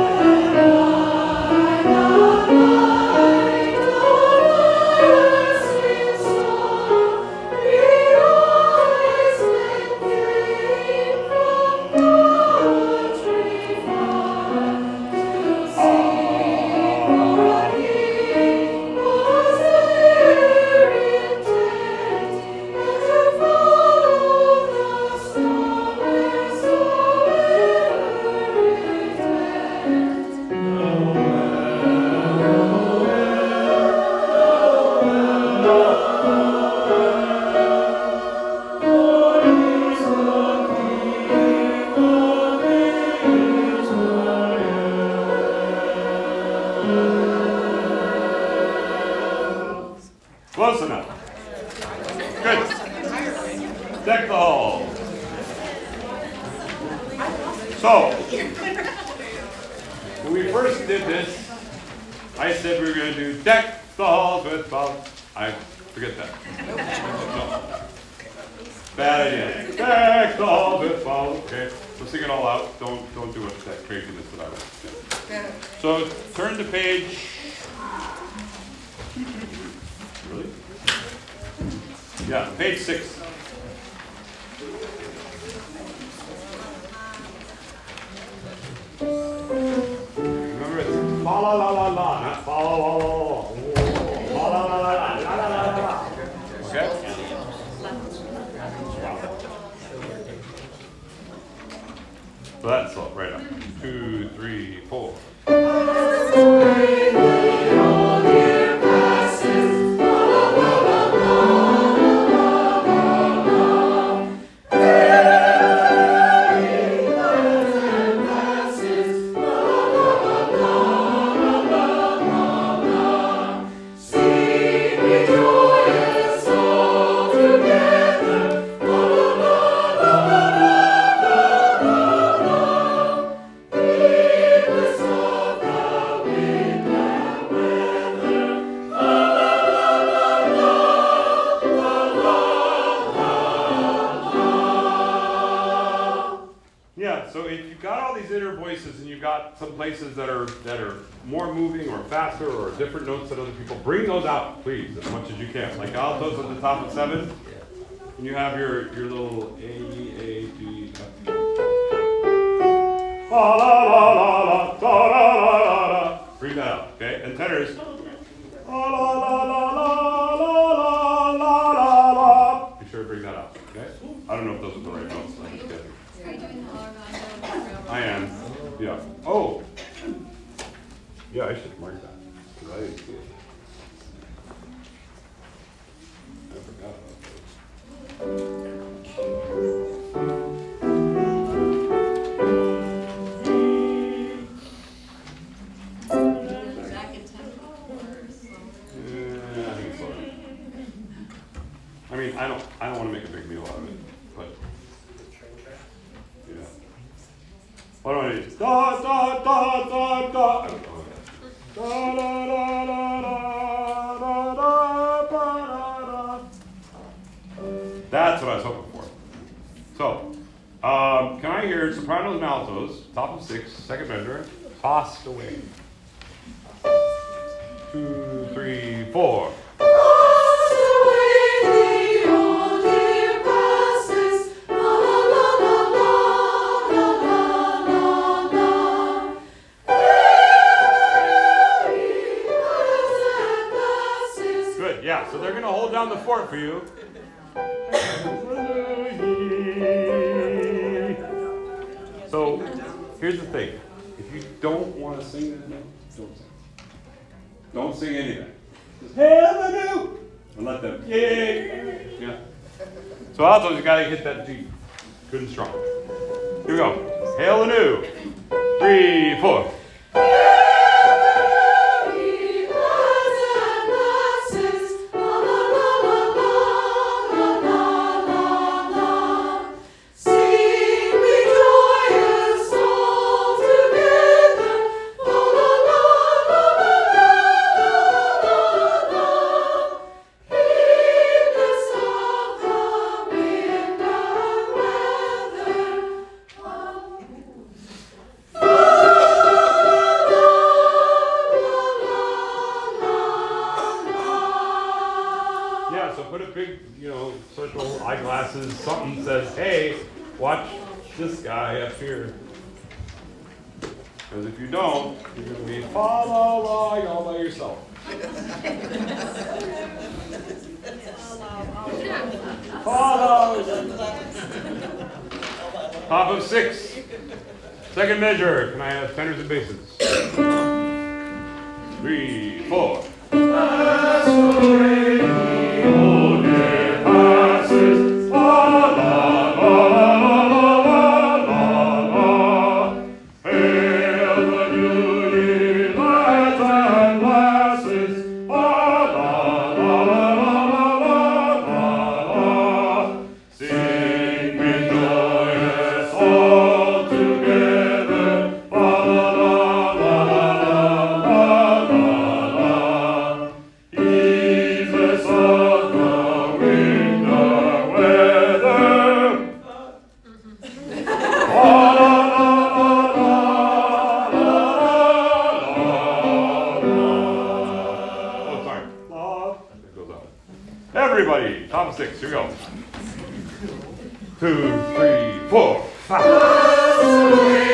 Speaker 1: Close enough. Good. Deck the hall. So, when we first did this, I said we were going to do deck the halls with balls. I forget that. No. Bad idea. Deck the halls with balls. Okay, so sing it all out. Don't do it that craziness that I was. Yeah. So turn to page. Really? Yeah, page 6. Remember it's la la la la la, not fa la la la la. La la la la la la la la la. Okay? So that's all right up. 2, 3, 4. got some places that are more moving or faster or different notes than other people, bring those out, please, as much as you can. Like altos at the top of 7, and you have your little A, A, G, F. La la la la la, da la la la la. Bring that out, okay? And tenors. La la la la la la la la la. Be sure to bring that out, okay? I don't know if those are the right notes. I'm just kidding.
Speaker 2: Are you doing the Colorado?
Speaker 1: I am. Yeah. Oh. Yeah, I should mark that. Because I didn't see it. I forgot about those.
Speaker 2: Back in tempo or slower?
Speaker 1: Yeah, I think it's slower. I mean, I don't want to make a big deal out of it, but yeah. What do I need? Da da da da da. I don't know. Da da da da da da da da da. That's what I was hoping for. So, can I hear sopranos and altos, top of 6, second measure, tossed away. 2, 3, 4. Good, yeah, so they're going to hold down the fort for you. So, here's the thing. If you don't want to sing that note, don't sing. Don't sing anything. Just hail the new! And let them, yay! Yeah. So altos, you got to hit that G. Good and strong. Here we go. Hail the new. 3, 4. Circle, eyeglasses, something says, hey, watch this guy up here. Because if you don't, you're going to be following all by yourself. Follow. Top of 6. Second measure. Can I have tenors and basses? 3, 4. Everybody, top of 6, here we go. 2, 3, 4, 5.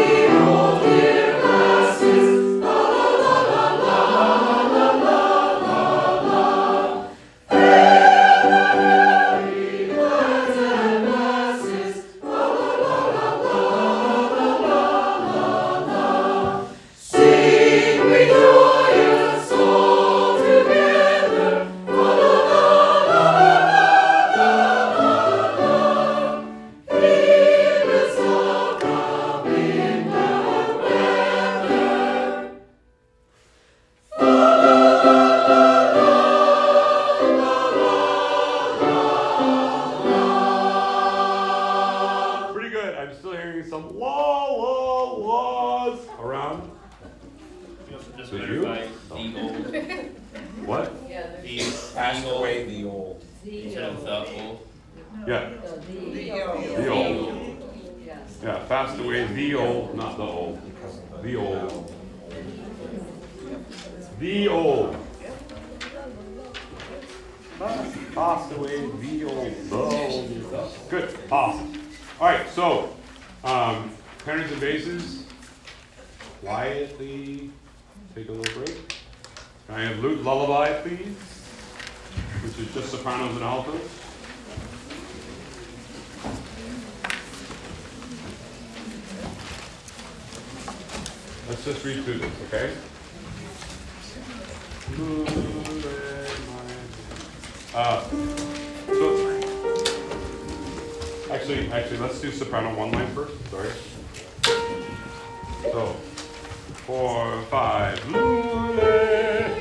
Speaker 1: I'm still hearing some laws around.
Speaker 10: Just
Speaker 1: So
Speaker 10: verify
Speaker 1: you?
Speaker 10: the old.
Speaker 1: What?
Speaker 10: The
Speaker 7: Passed
Speaker 10: old
Speaker 7: away the old.
Speaker 10: instead of the old.
Speaker 1: Yeah. The old. Yeah, fast away the old, not the old. The old. The old. Passed away, the old. Good, awesome. All right, so tenors and basses, quietly take a little break. Can I have lute lullaby, please? Which is just sopranos and altos. Let's just read through this, okay? So actually, let's do soprano one line first. Sorry. So 4, 5. Lule.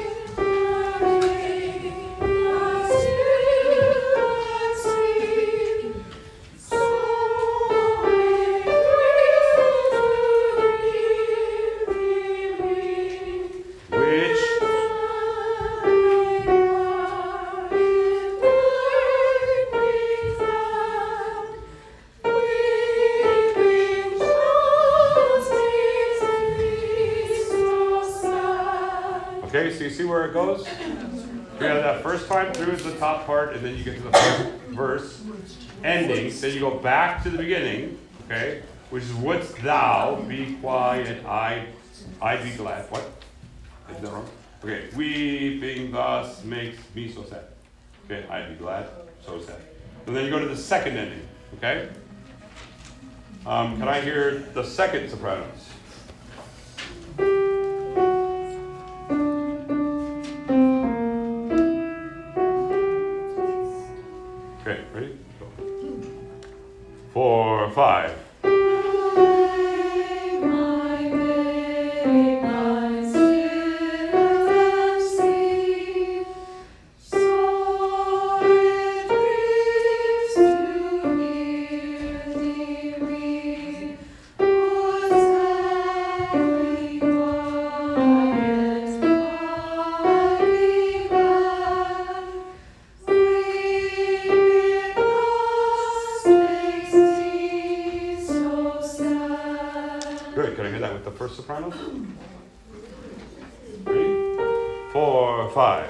Speaker 1: Okay, so you see where it goes? We have that first time through is the top part, and then you get to the first verse, ending, then you go back to the beginning, okay, which is wouldst thou be quiet, I'd be glad. What? Is that wrong? Okay, weeping thus makes me so sad. Okay, I'd be glad, so sad. And then you go to the second ending, okay? Can I hear the second sopranos? Okay, ready? Go. 4, 5. Good, can I hear that with the first soprano? Ready? 4, 5.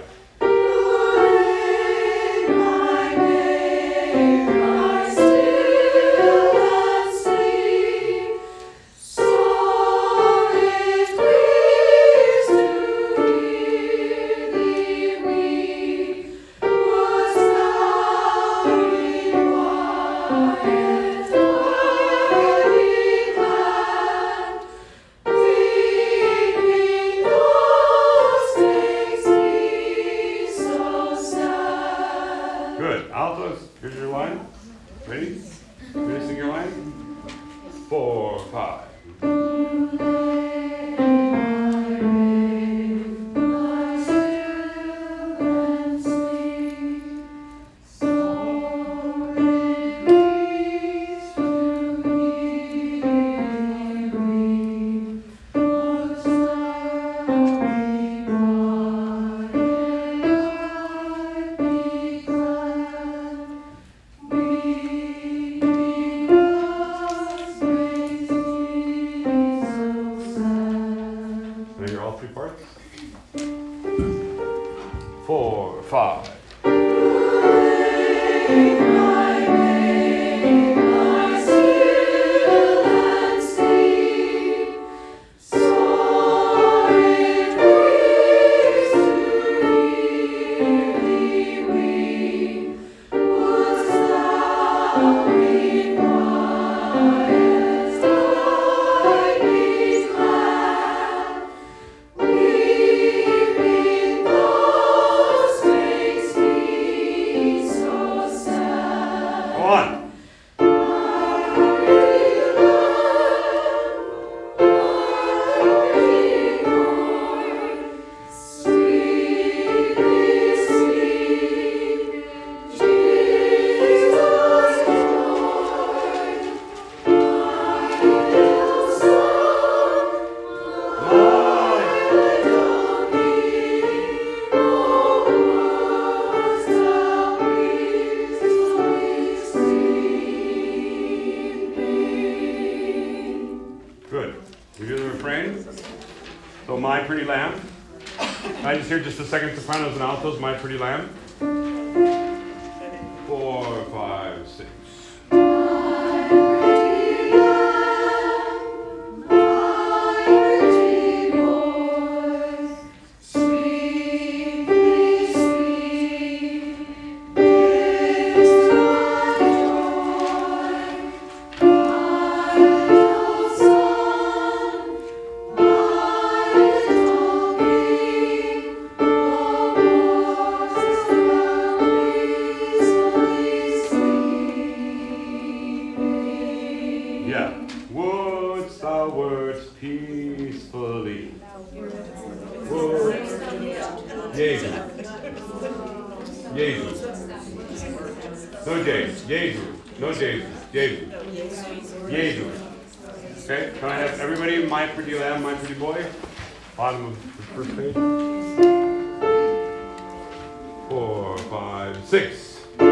Speaker 1: Good. Altos, here's your line. Ready? Ready to sing your line? 4, 5. Can I hear all three parts? 4, 5.
Speaker 4: Makes
Speaker 1: My Pretty Lamb. I just hear just a second, sopranos and altos, My Pretty Lamb. 4, 5, 6. Yeah. Wouldst thou words peacefully? Jesu. Jesu. No Jesu. Jesu. No Jesu. Jesu. Jesu. Okay, can I have everybody, My Pretty Lamb, My Pretty Boy? Bottom of the first page. 4, 5, 6.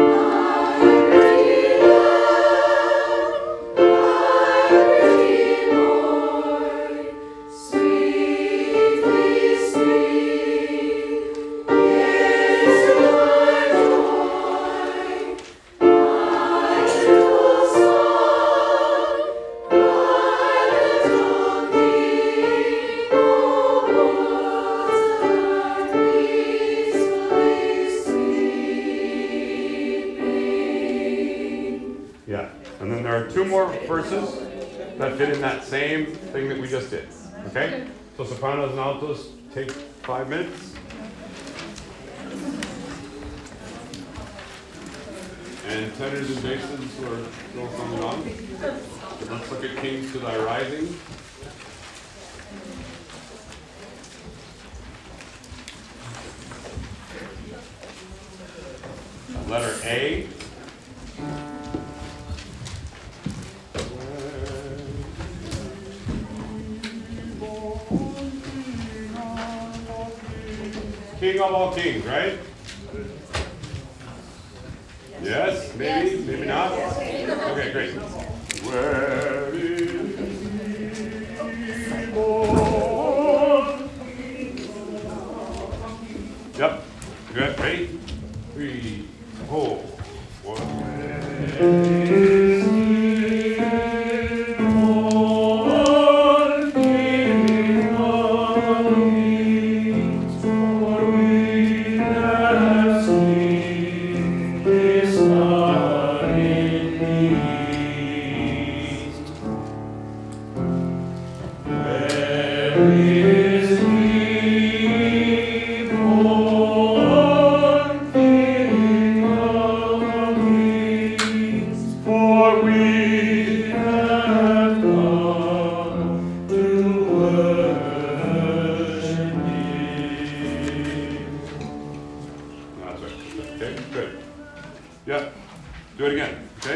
Speaker 1: Yeah, and then there are 2 more verses that fit in that same thing that we just did. Okay? So sopranos and altos take 5 minutes. And tenors and basses are still coming on. Let's look at Kings to Thy Rising. Letter A. King of all kings, right? Yes? Maybe? Maybe not? Okay, great. Where is he born? Yep. Good. Ready? 3, 4, 1. Yeah, do it again, okay?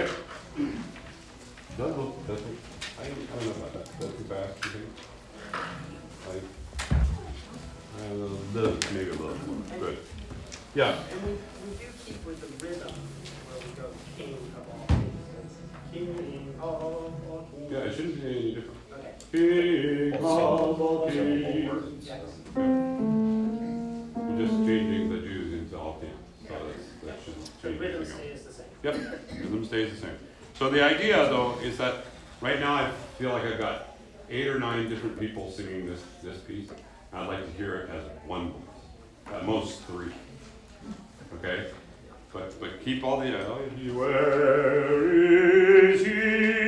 Speaker 1: I don't know about that. That's too fast, you think? Maybe a little more. Good. Yeah.
Speaker 7: And we do keep with the rhythm where we go King of all kings. King of all kings.
Speaker 1: Yeah, it shouldn't be any different.
Speaker 7: Okay.
Speaker 1: King of all kings.
Speaker 7: Yes.
Speaker 1: We're just changing the Jews into all kings. So that shouldn't
Speaker 7: The
Speaker 1: change
Speaker 7: rhythm
Speaker 1: anything else.
Speaker 7: stays the same.
Speaker 1: Yep, rhythm stays the same. So the idea, though, is that right now I feel like I've got 8 or 9 different people singing this piece. I'd like to hear it as one voice, at most 3. Okay, but keep all the where is he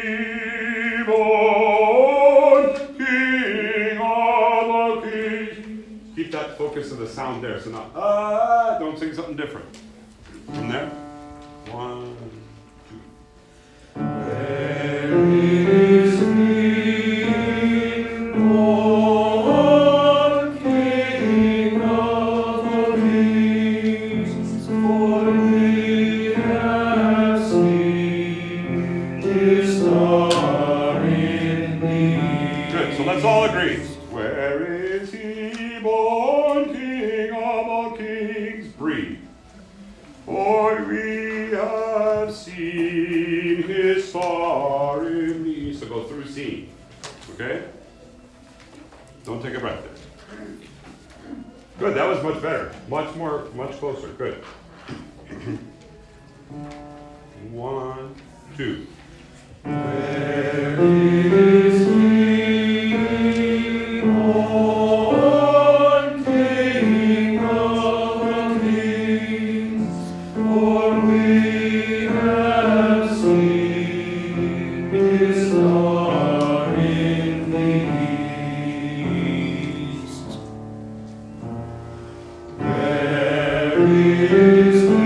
Speaker 1: born, King of all kings? Keep that focus of the sound there. So now don't sing something different. From there, 1, 2. Where is he born, King of all kings? For we have seen his star in thee. Good. So let's all agree. Where is he born, King of all kings? Breathe. For we have seen his star in me. So go through seeing. Okay? Don't take a breath there. Good, that was much better. Much closer. Good. 1, 2.
Speaker 3: Where is he, born King of Kings? For we have seen his star in the east. Where is he,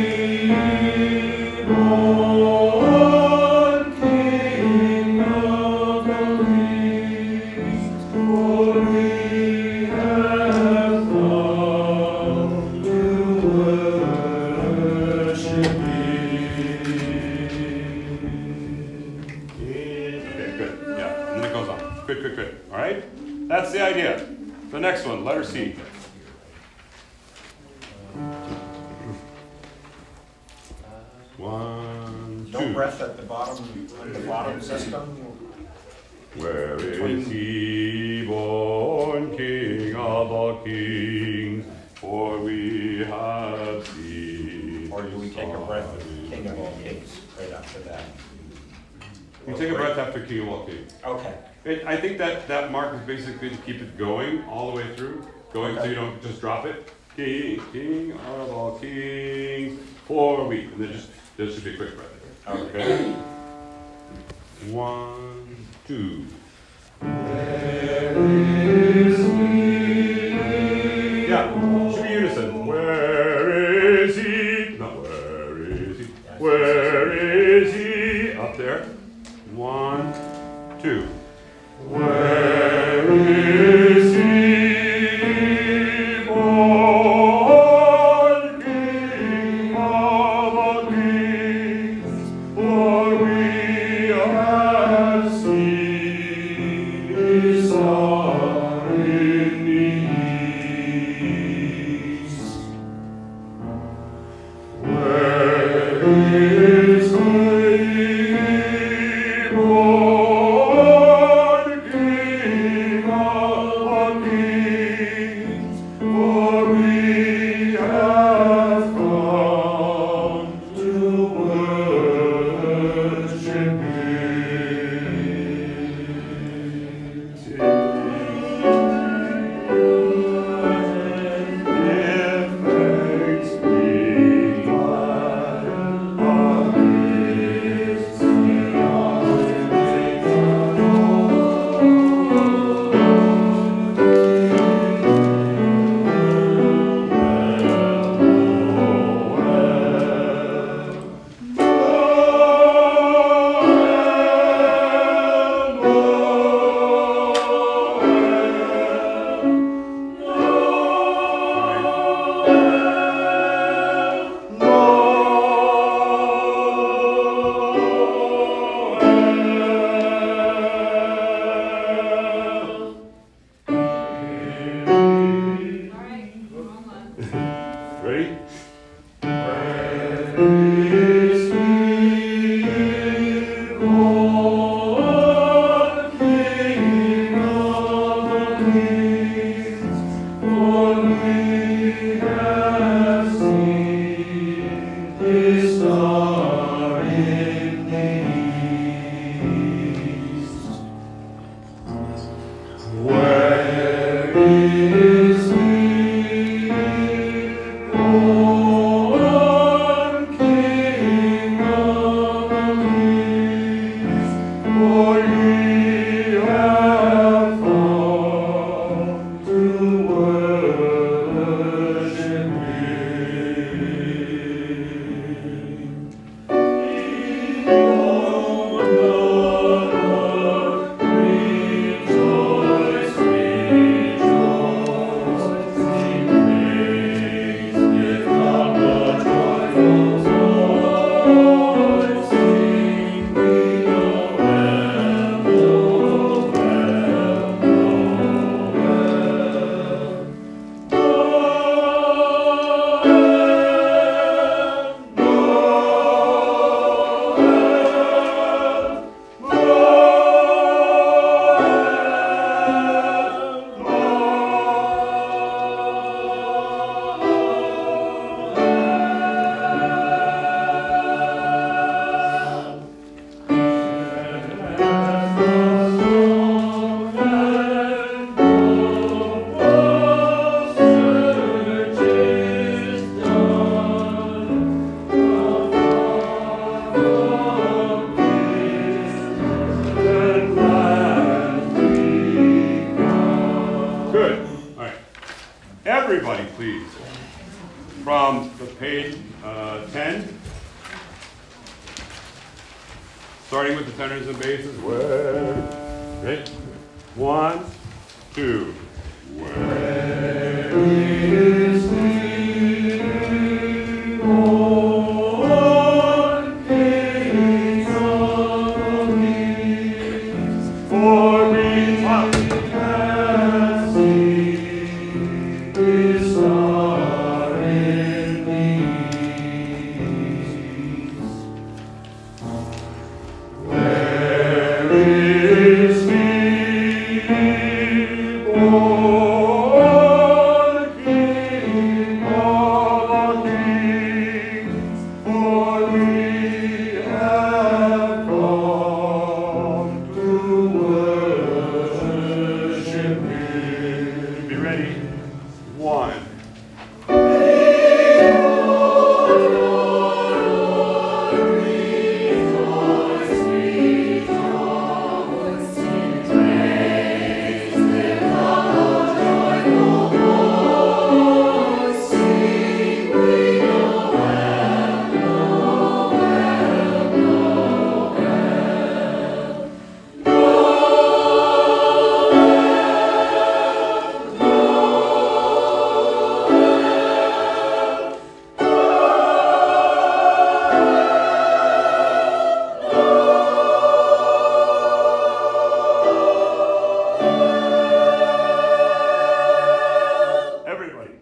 Speaker 3: born King of Kings? For we have come to worship him.
Speaker 1: Okay, good. Yeah, and then it goes on. Good. All right? That's the idea. The next one, letter C. One,
Speaker 5: No
Speaker 1: two.
Speaker 5: breath at the bottom system.
Speaker 1: Where is he, born King of all kings? For we have seen.
Speaker 5: Or do we take a breath at King of all kings right after that?
Speaker 1: You take a breath after King of all kings.
Speaker 5: Okay.
Speaker 1: I think that mark is basically to keep it going all the way through, so you don't just drop it. King of all kings, for we, and then there should be a quick breath. Okay. 1, 2.
Speaker 3: Where is he?
Speaker 1: Yeah, should be unison. Where is he? Not where is he? Where is he? Up there. 1, 2. Where is he, born King of all kings? For we have seen his star in the east. Where is he, born King of all kings? For we have come to worship
Speaker 2: Alright, wrong one.
Speaker 1: Ready?
Speaker 3: Is he, born King of kings? For we have seen his star in the east. Where is he, born
Speaker 1: from the page 10, starting with the tenors and basses. Where? 1, 2. Where is he, Lord, King of kings? For we have seen his star in the east. Where is he, born King of kings? For we have come to worship him. Be ready. 1. Everybody.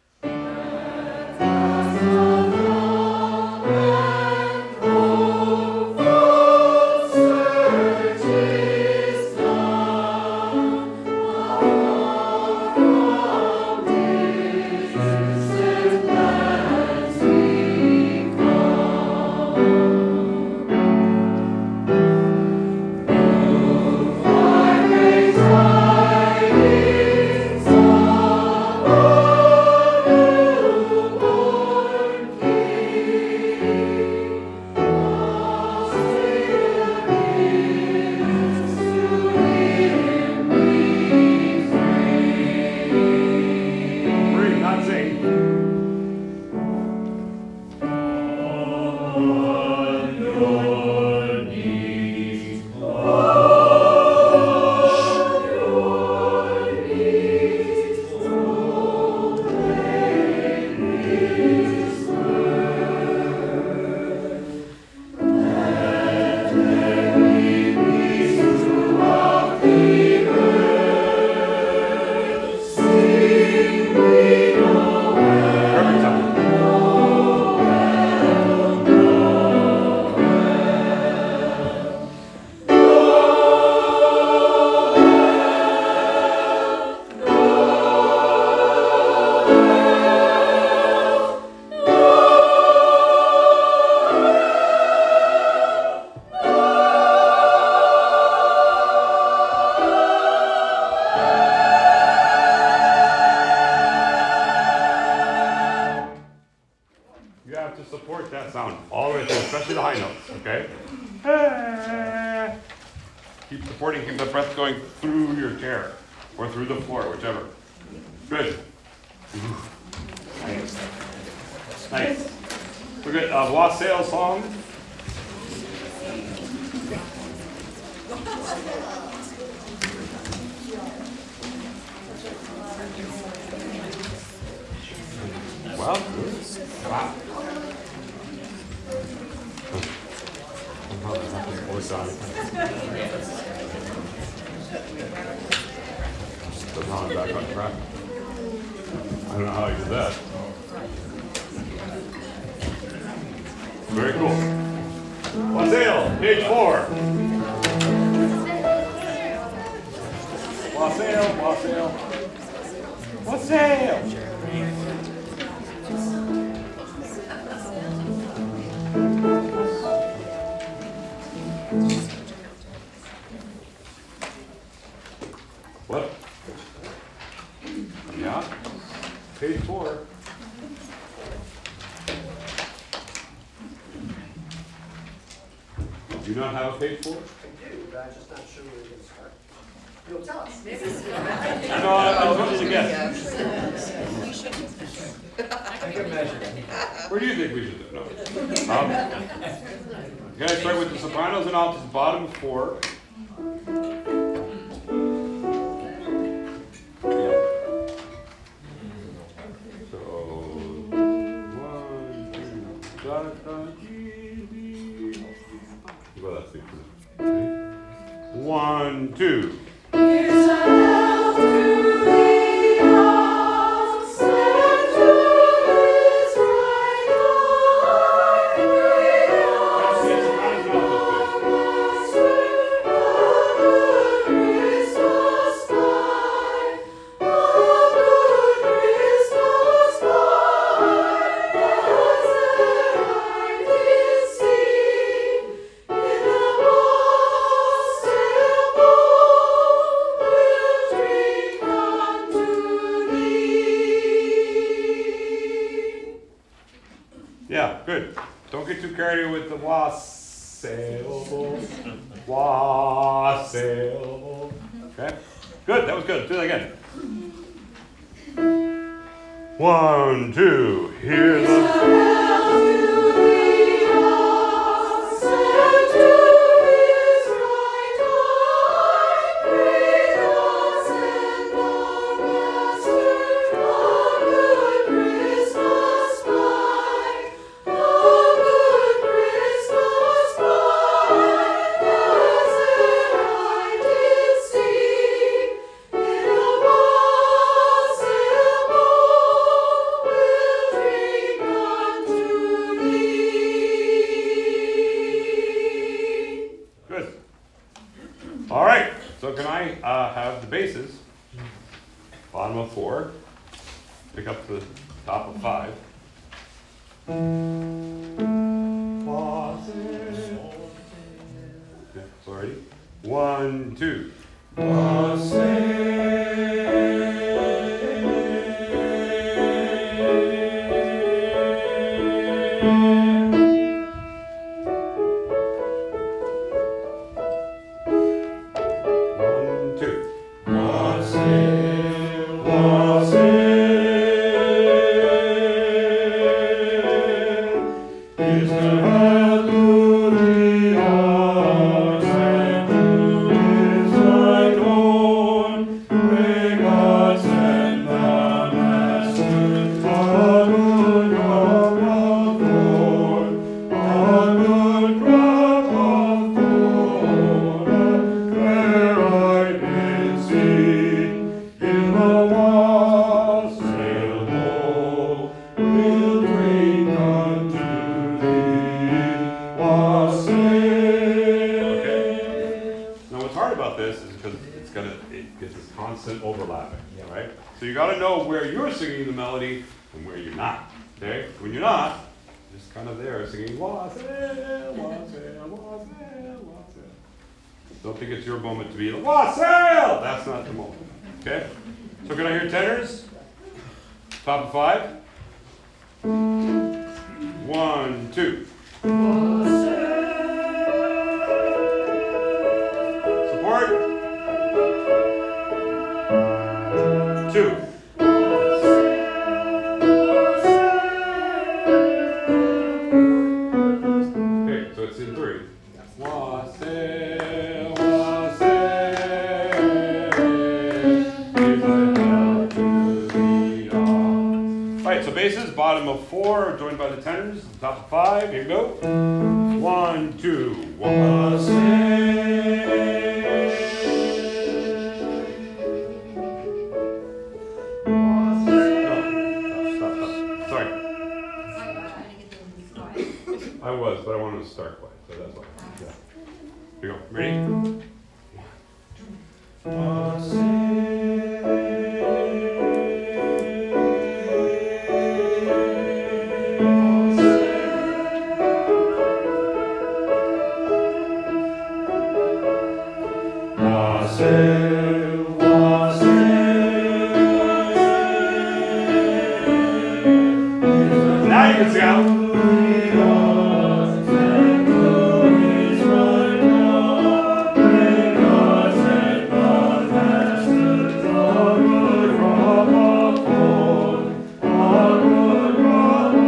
Speaker 1: Breathe, not sing. On your knees, on your knees, proclaim His word. Let every beast throughout the earth sing, we know well. Perfect time. You have to support that sound all the way through, especially the high notes, okay? Keep supporting, keep the breath going through your chair or through the floor, whichever. Good. Nice. Nice. Look at Wassail song. Well, wow. Somehow I'm back on track. I don't know how I did that. Very cool. Wassail, page 4. Wassail, wassail. Wassail. What? Yeah? Page 4. Do you not have a page 4?
Speaker 7: I do, but I'm just not sure where we're going to start. You'll tell us.
Speaker 1: No, I just wanted to guess. Where do you think we should do? No. Okay, start with the sopranos and altos, bottom 4. So 1, 2, da da G B. Well, that's the 1, 2.
Speaker 4: Here's a health to thee, ox, and to his right eye, great
Speaker 1: That's the sopranos and altos, please.
Speaker 4: a good Christmas pie, as I did see in a wassail bowl, we'll drink unto thee.
Speaker 1: Yeah, good. Don't get too carried away with the wassail. Wassail. Okay? Good, that was good. Do that again. 1, 2. Here's
Speaker 4: Here's a
Speaker 1: a
Speaker 4: health to thee, ox, and to his right eye, great odds and our master, a good Christmas pie, a good Christmas pie, as I did see in a wassail bowl, we'll drink unto thee.
Speaker 1: Good. All right. So can I have the basses? Bottom of 4. Pick up the top of 5. Okay, so ready? 1, 2. One, two.
Speaker 3: Is the health to the ox and to his right horn, where God sent the master, a good crop of corn, a good crop of corn, where I did see in the wassail bowl, we'll drink unto thee, wassail.
Speaker 1: Okay. Now what's hard about this is because it gets this constant overlapping, right? So you got to know where you're singing the melody and where you're not. Okay? When you're not, just kind of there singing wassail, wassail, wassail, wassail. Don't think it's your moment to be like, wassail! That's not the moment. Okay? So can I hear tenors? Top of 5. 1, 2. Support. 2. Okay, so it's in 3. Wassail, wassail, is a help to the ox. Alright, so basses, bottom of 4, joined by the tenors, top of 5, here we go. 1, 2, Stop. Sorry. I was, but I wanted to start quiet, so that's why. Yeah. Here we go. Ready? Now you can see out.
Speaker 3: Good crop of corn, a good crop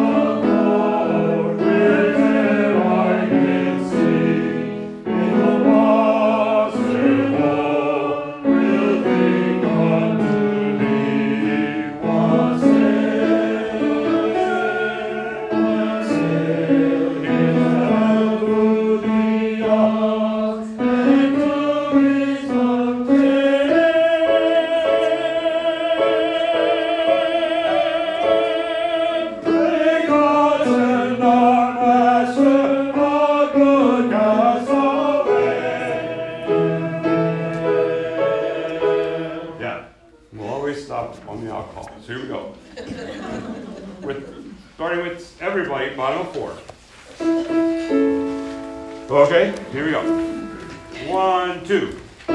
Speaker 1: starting with everybody, bottom of 4. Okay, here we go. 1, 2.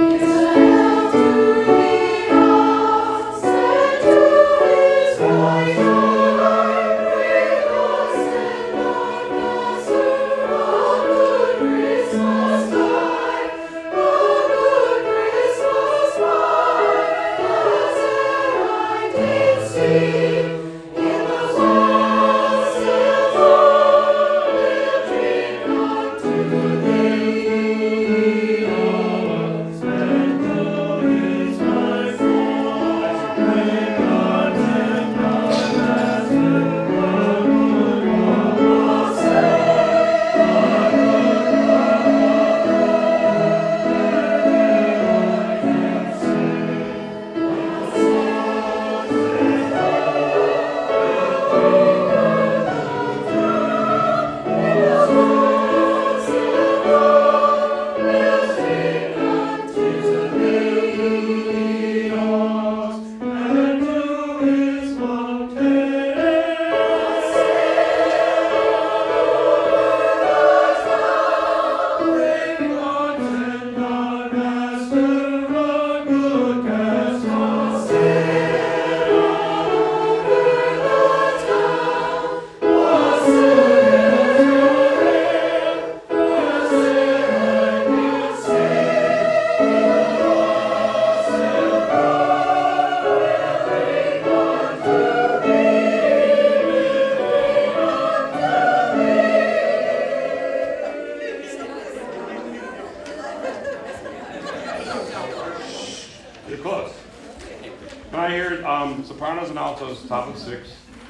Speaker 1: You're close. Can I hear sopranos and altos, top of 6?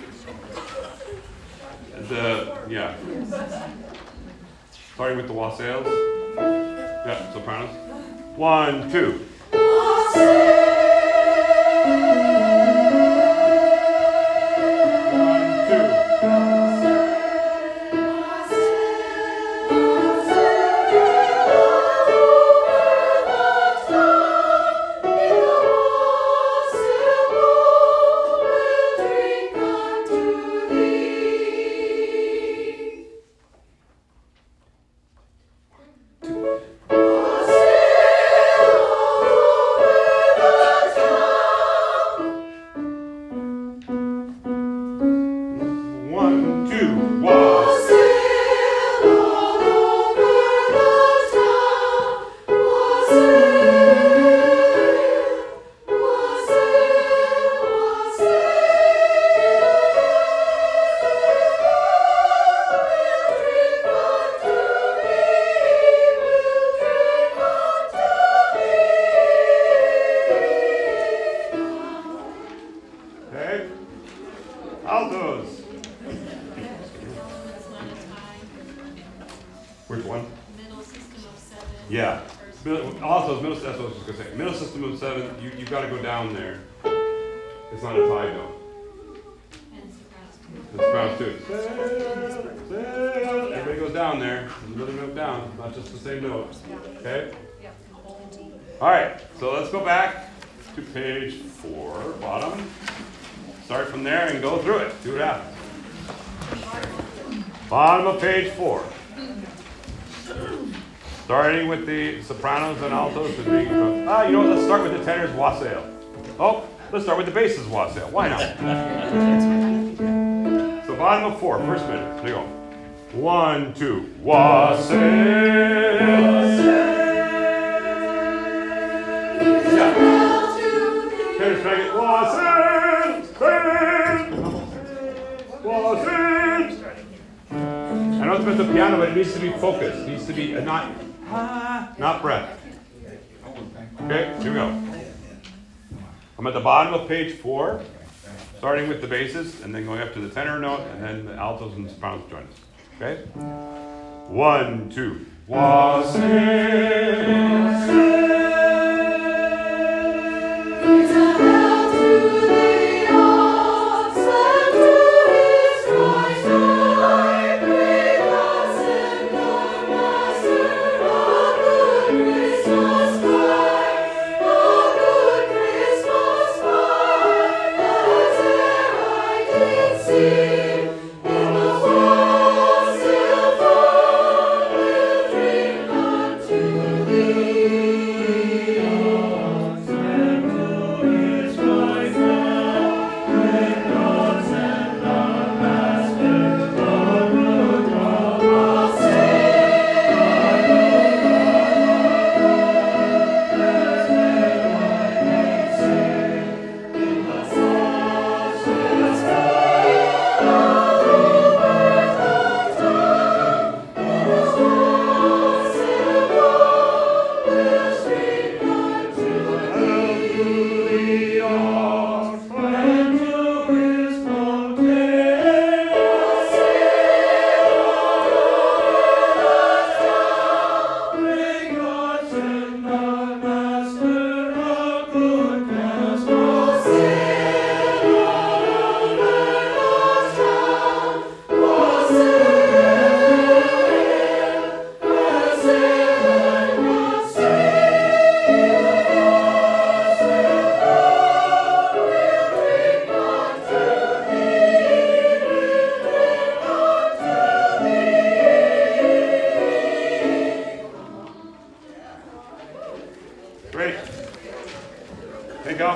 Speaker 1: Yeah. Starting with the wassails. Yeah, sopranos. 1, 2. Altos. Which one?
Speaker 2: Middle system of 7.
Speaker 1: Yeah. Altos, middle, that's what I was just going to say. Middle system of 7, you've got to go down there. It's not a tie note.
Speaker 2: And
Speaker 1: sopranos too. Everybody goes down there. There's another note down, not just the same note. Okay? All right, so let's go back to page 4, bottom. Start from there and go through it. See what happens. Bottom of page 4. Starting with the sopranos and altos. You know what? Let's start with the tenor's wassail. Oh, let's start with the bass's wassail. Why not? So bottom of 4, first minute. There you go. 1, 2. Wassail. Yeah. Tenor's trying to get wassail. I know it's about the piano, but it needs to be focused. It needs to be not breath. Okay, here we go. I'm at the bottom of page 4, starting with the basses, and then going up to the tenor note, and then the altos and the sopranos join us. Okay? 1, 2.
Speaker 4: See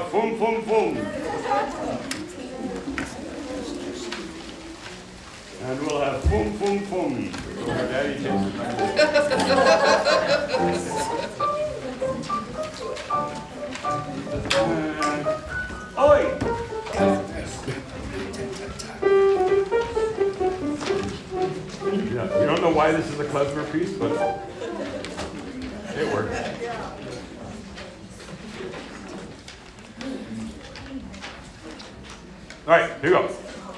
Speaker 1: fum, fum, fum. And we'll have fum, fum, fum. So her daddy takes it back. Oi! Yeah, you don't know why this is a klezmer piece, but it works. All right, here we go.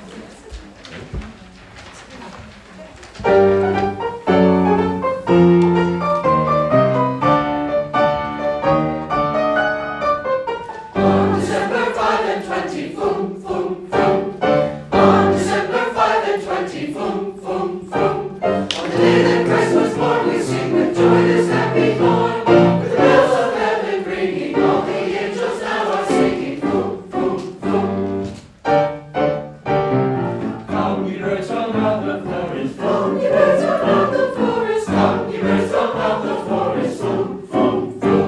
Speaker 4: On December 5 and 20, fum, fum, fum. On December 5 and 20, fum, fum, fum. On the day that Christ was born, we sing with joy this happy morn. With the bells of heaven ringing, all the angels now are singing, fum, fum, fum.
Speaker 3: Come, ye birds from out the forest,
Speaker 4: Come, ye birds from out the forest, come, ye birds from out the forest, fum, fum, fum.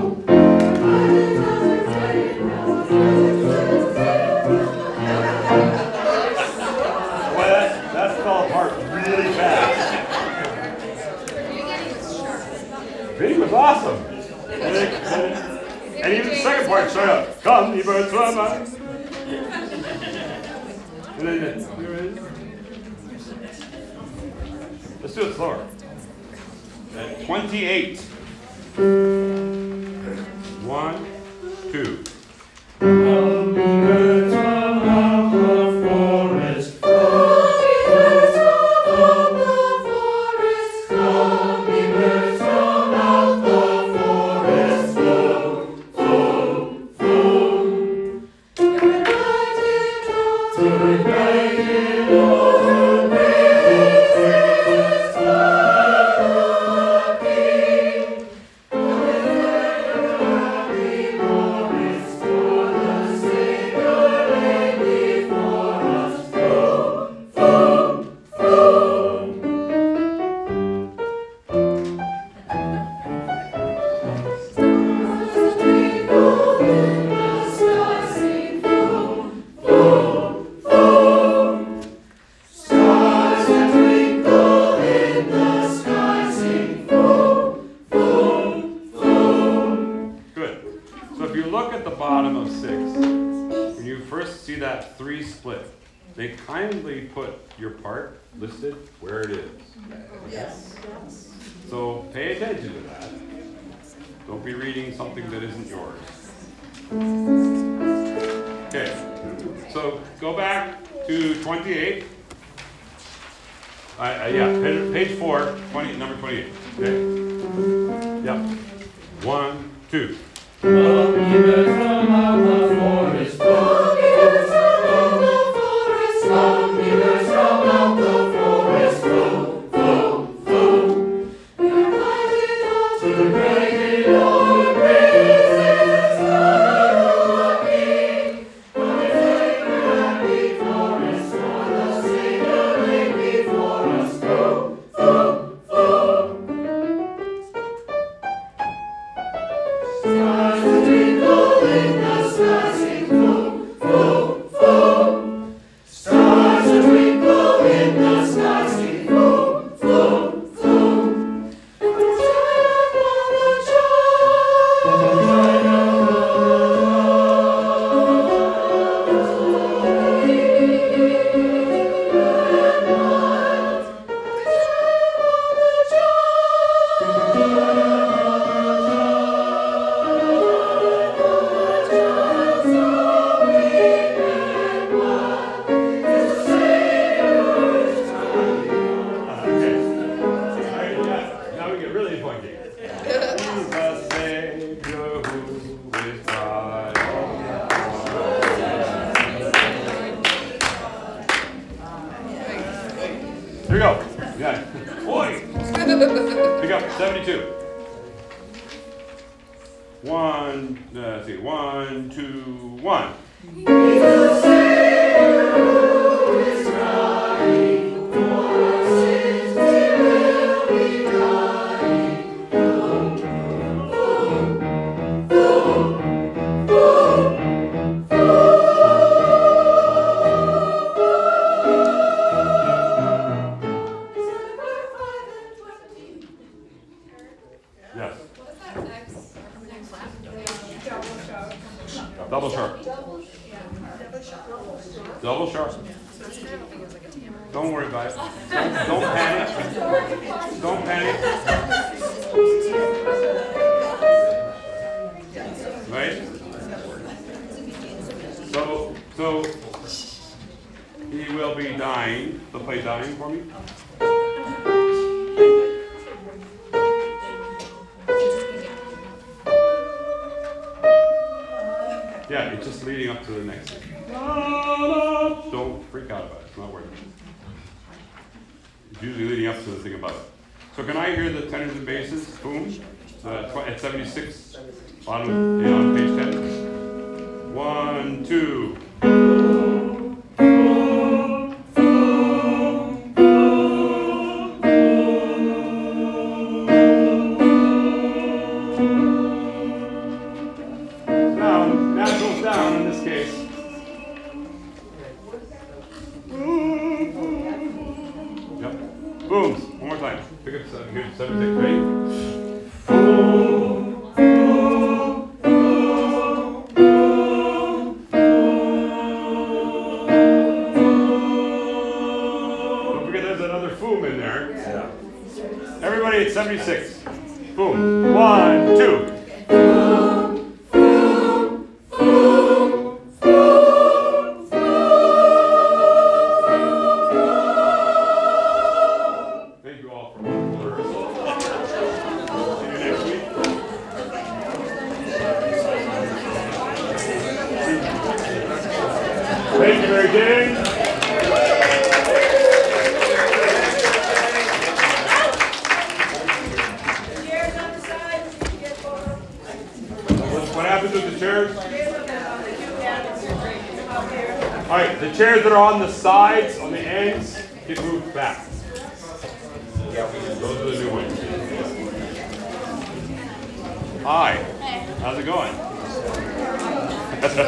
Speaker 1: Boy, that fell apart really fast. Vinny was awesome. And even the second part started out, come, ye birds from out. And then, let's do it slower. At 28. 1, 2.
Speaker 3: come, ye birds from out the forest,
Speaker 4: Come, ye birds from out the forest, come, ye birds from out the forest, fum, fum, fum. United to united all to praise His King. Happy mornings for the Savior laid before us, fum, fum, fum. Stars twinkle in the sky, sing fum, fum, fum. Stars that twinkle in the sky, sing fum, fum, fum.
Speaker 1: Good. So if you look at the bottom of 6, when you first see that 3 split, they kindly put your part listed where it is.
Speaker 9: Yes.
Speaker 1: So pay attention to that. Don't be reading something that isn't yours. Okay, so go back to 28. Yeah, page 4, number 28. Okay? Yep. 1, 2.
Speaker 3: come, ye birds from out the forest,
Speaker 4: Come, ye birds from out the forest, come, ye birds from out the forest, fum, fum, fum. We are invited all to praise Lord, praise His Lord, King. On the happy forest, for the Savior laid before us, fum, fum, fum. Stars that twinkle in the sky, sing fum, fum, fum. Stars that twinkle in the sky, sing fum, fum, fum. And the child upon the
Speaker 1: Okay. All right, yeah. Now we get really funky. Jesus Savior who is God. Here we go. Yeah. Oi! Pick up 72. 1, let's see. 1, 2, 1.
Speaker 4: Jesus Savior who is crying for us sins, He will be dying. Boom, boom, boom, boom,
Speaker 1: Double sharp. Double sharp. Don't worry about it. Don't panic. Don't panic. Right? So he will be dying. They'll play dying for me. Yeah, it's just leading up to the next thing. Don't freak out about it. It's not worth it. It's usually leading up to the thing above it. So can I hear the tenors and basses? Boom. At 76. Bottom, yeah, on page 10. 1, 2. Booms. One more time. Pick up 76. Ready? Don't forget there's another boom in there. Yeah. Everybody at 76. Boom. 1, 2. Thank you, Mary Jane.
Speaker 9: Chairs on the side,
Speaker 1: What happens with the chairs? All right, the chairs that are on the sides, on the ends, get moved back. Those are the new ones. Hi. How's it going?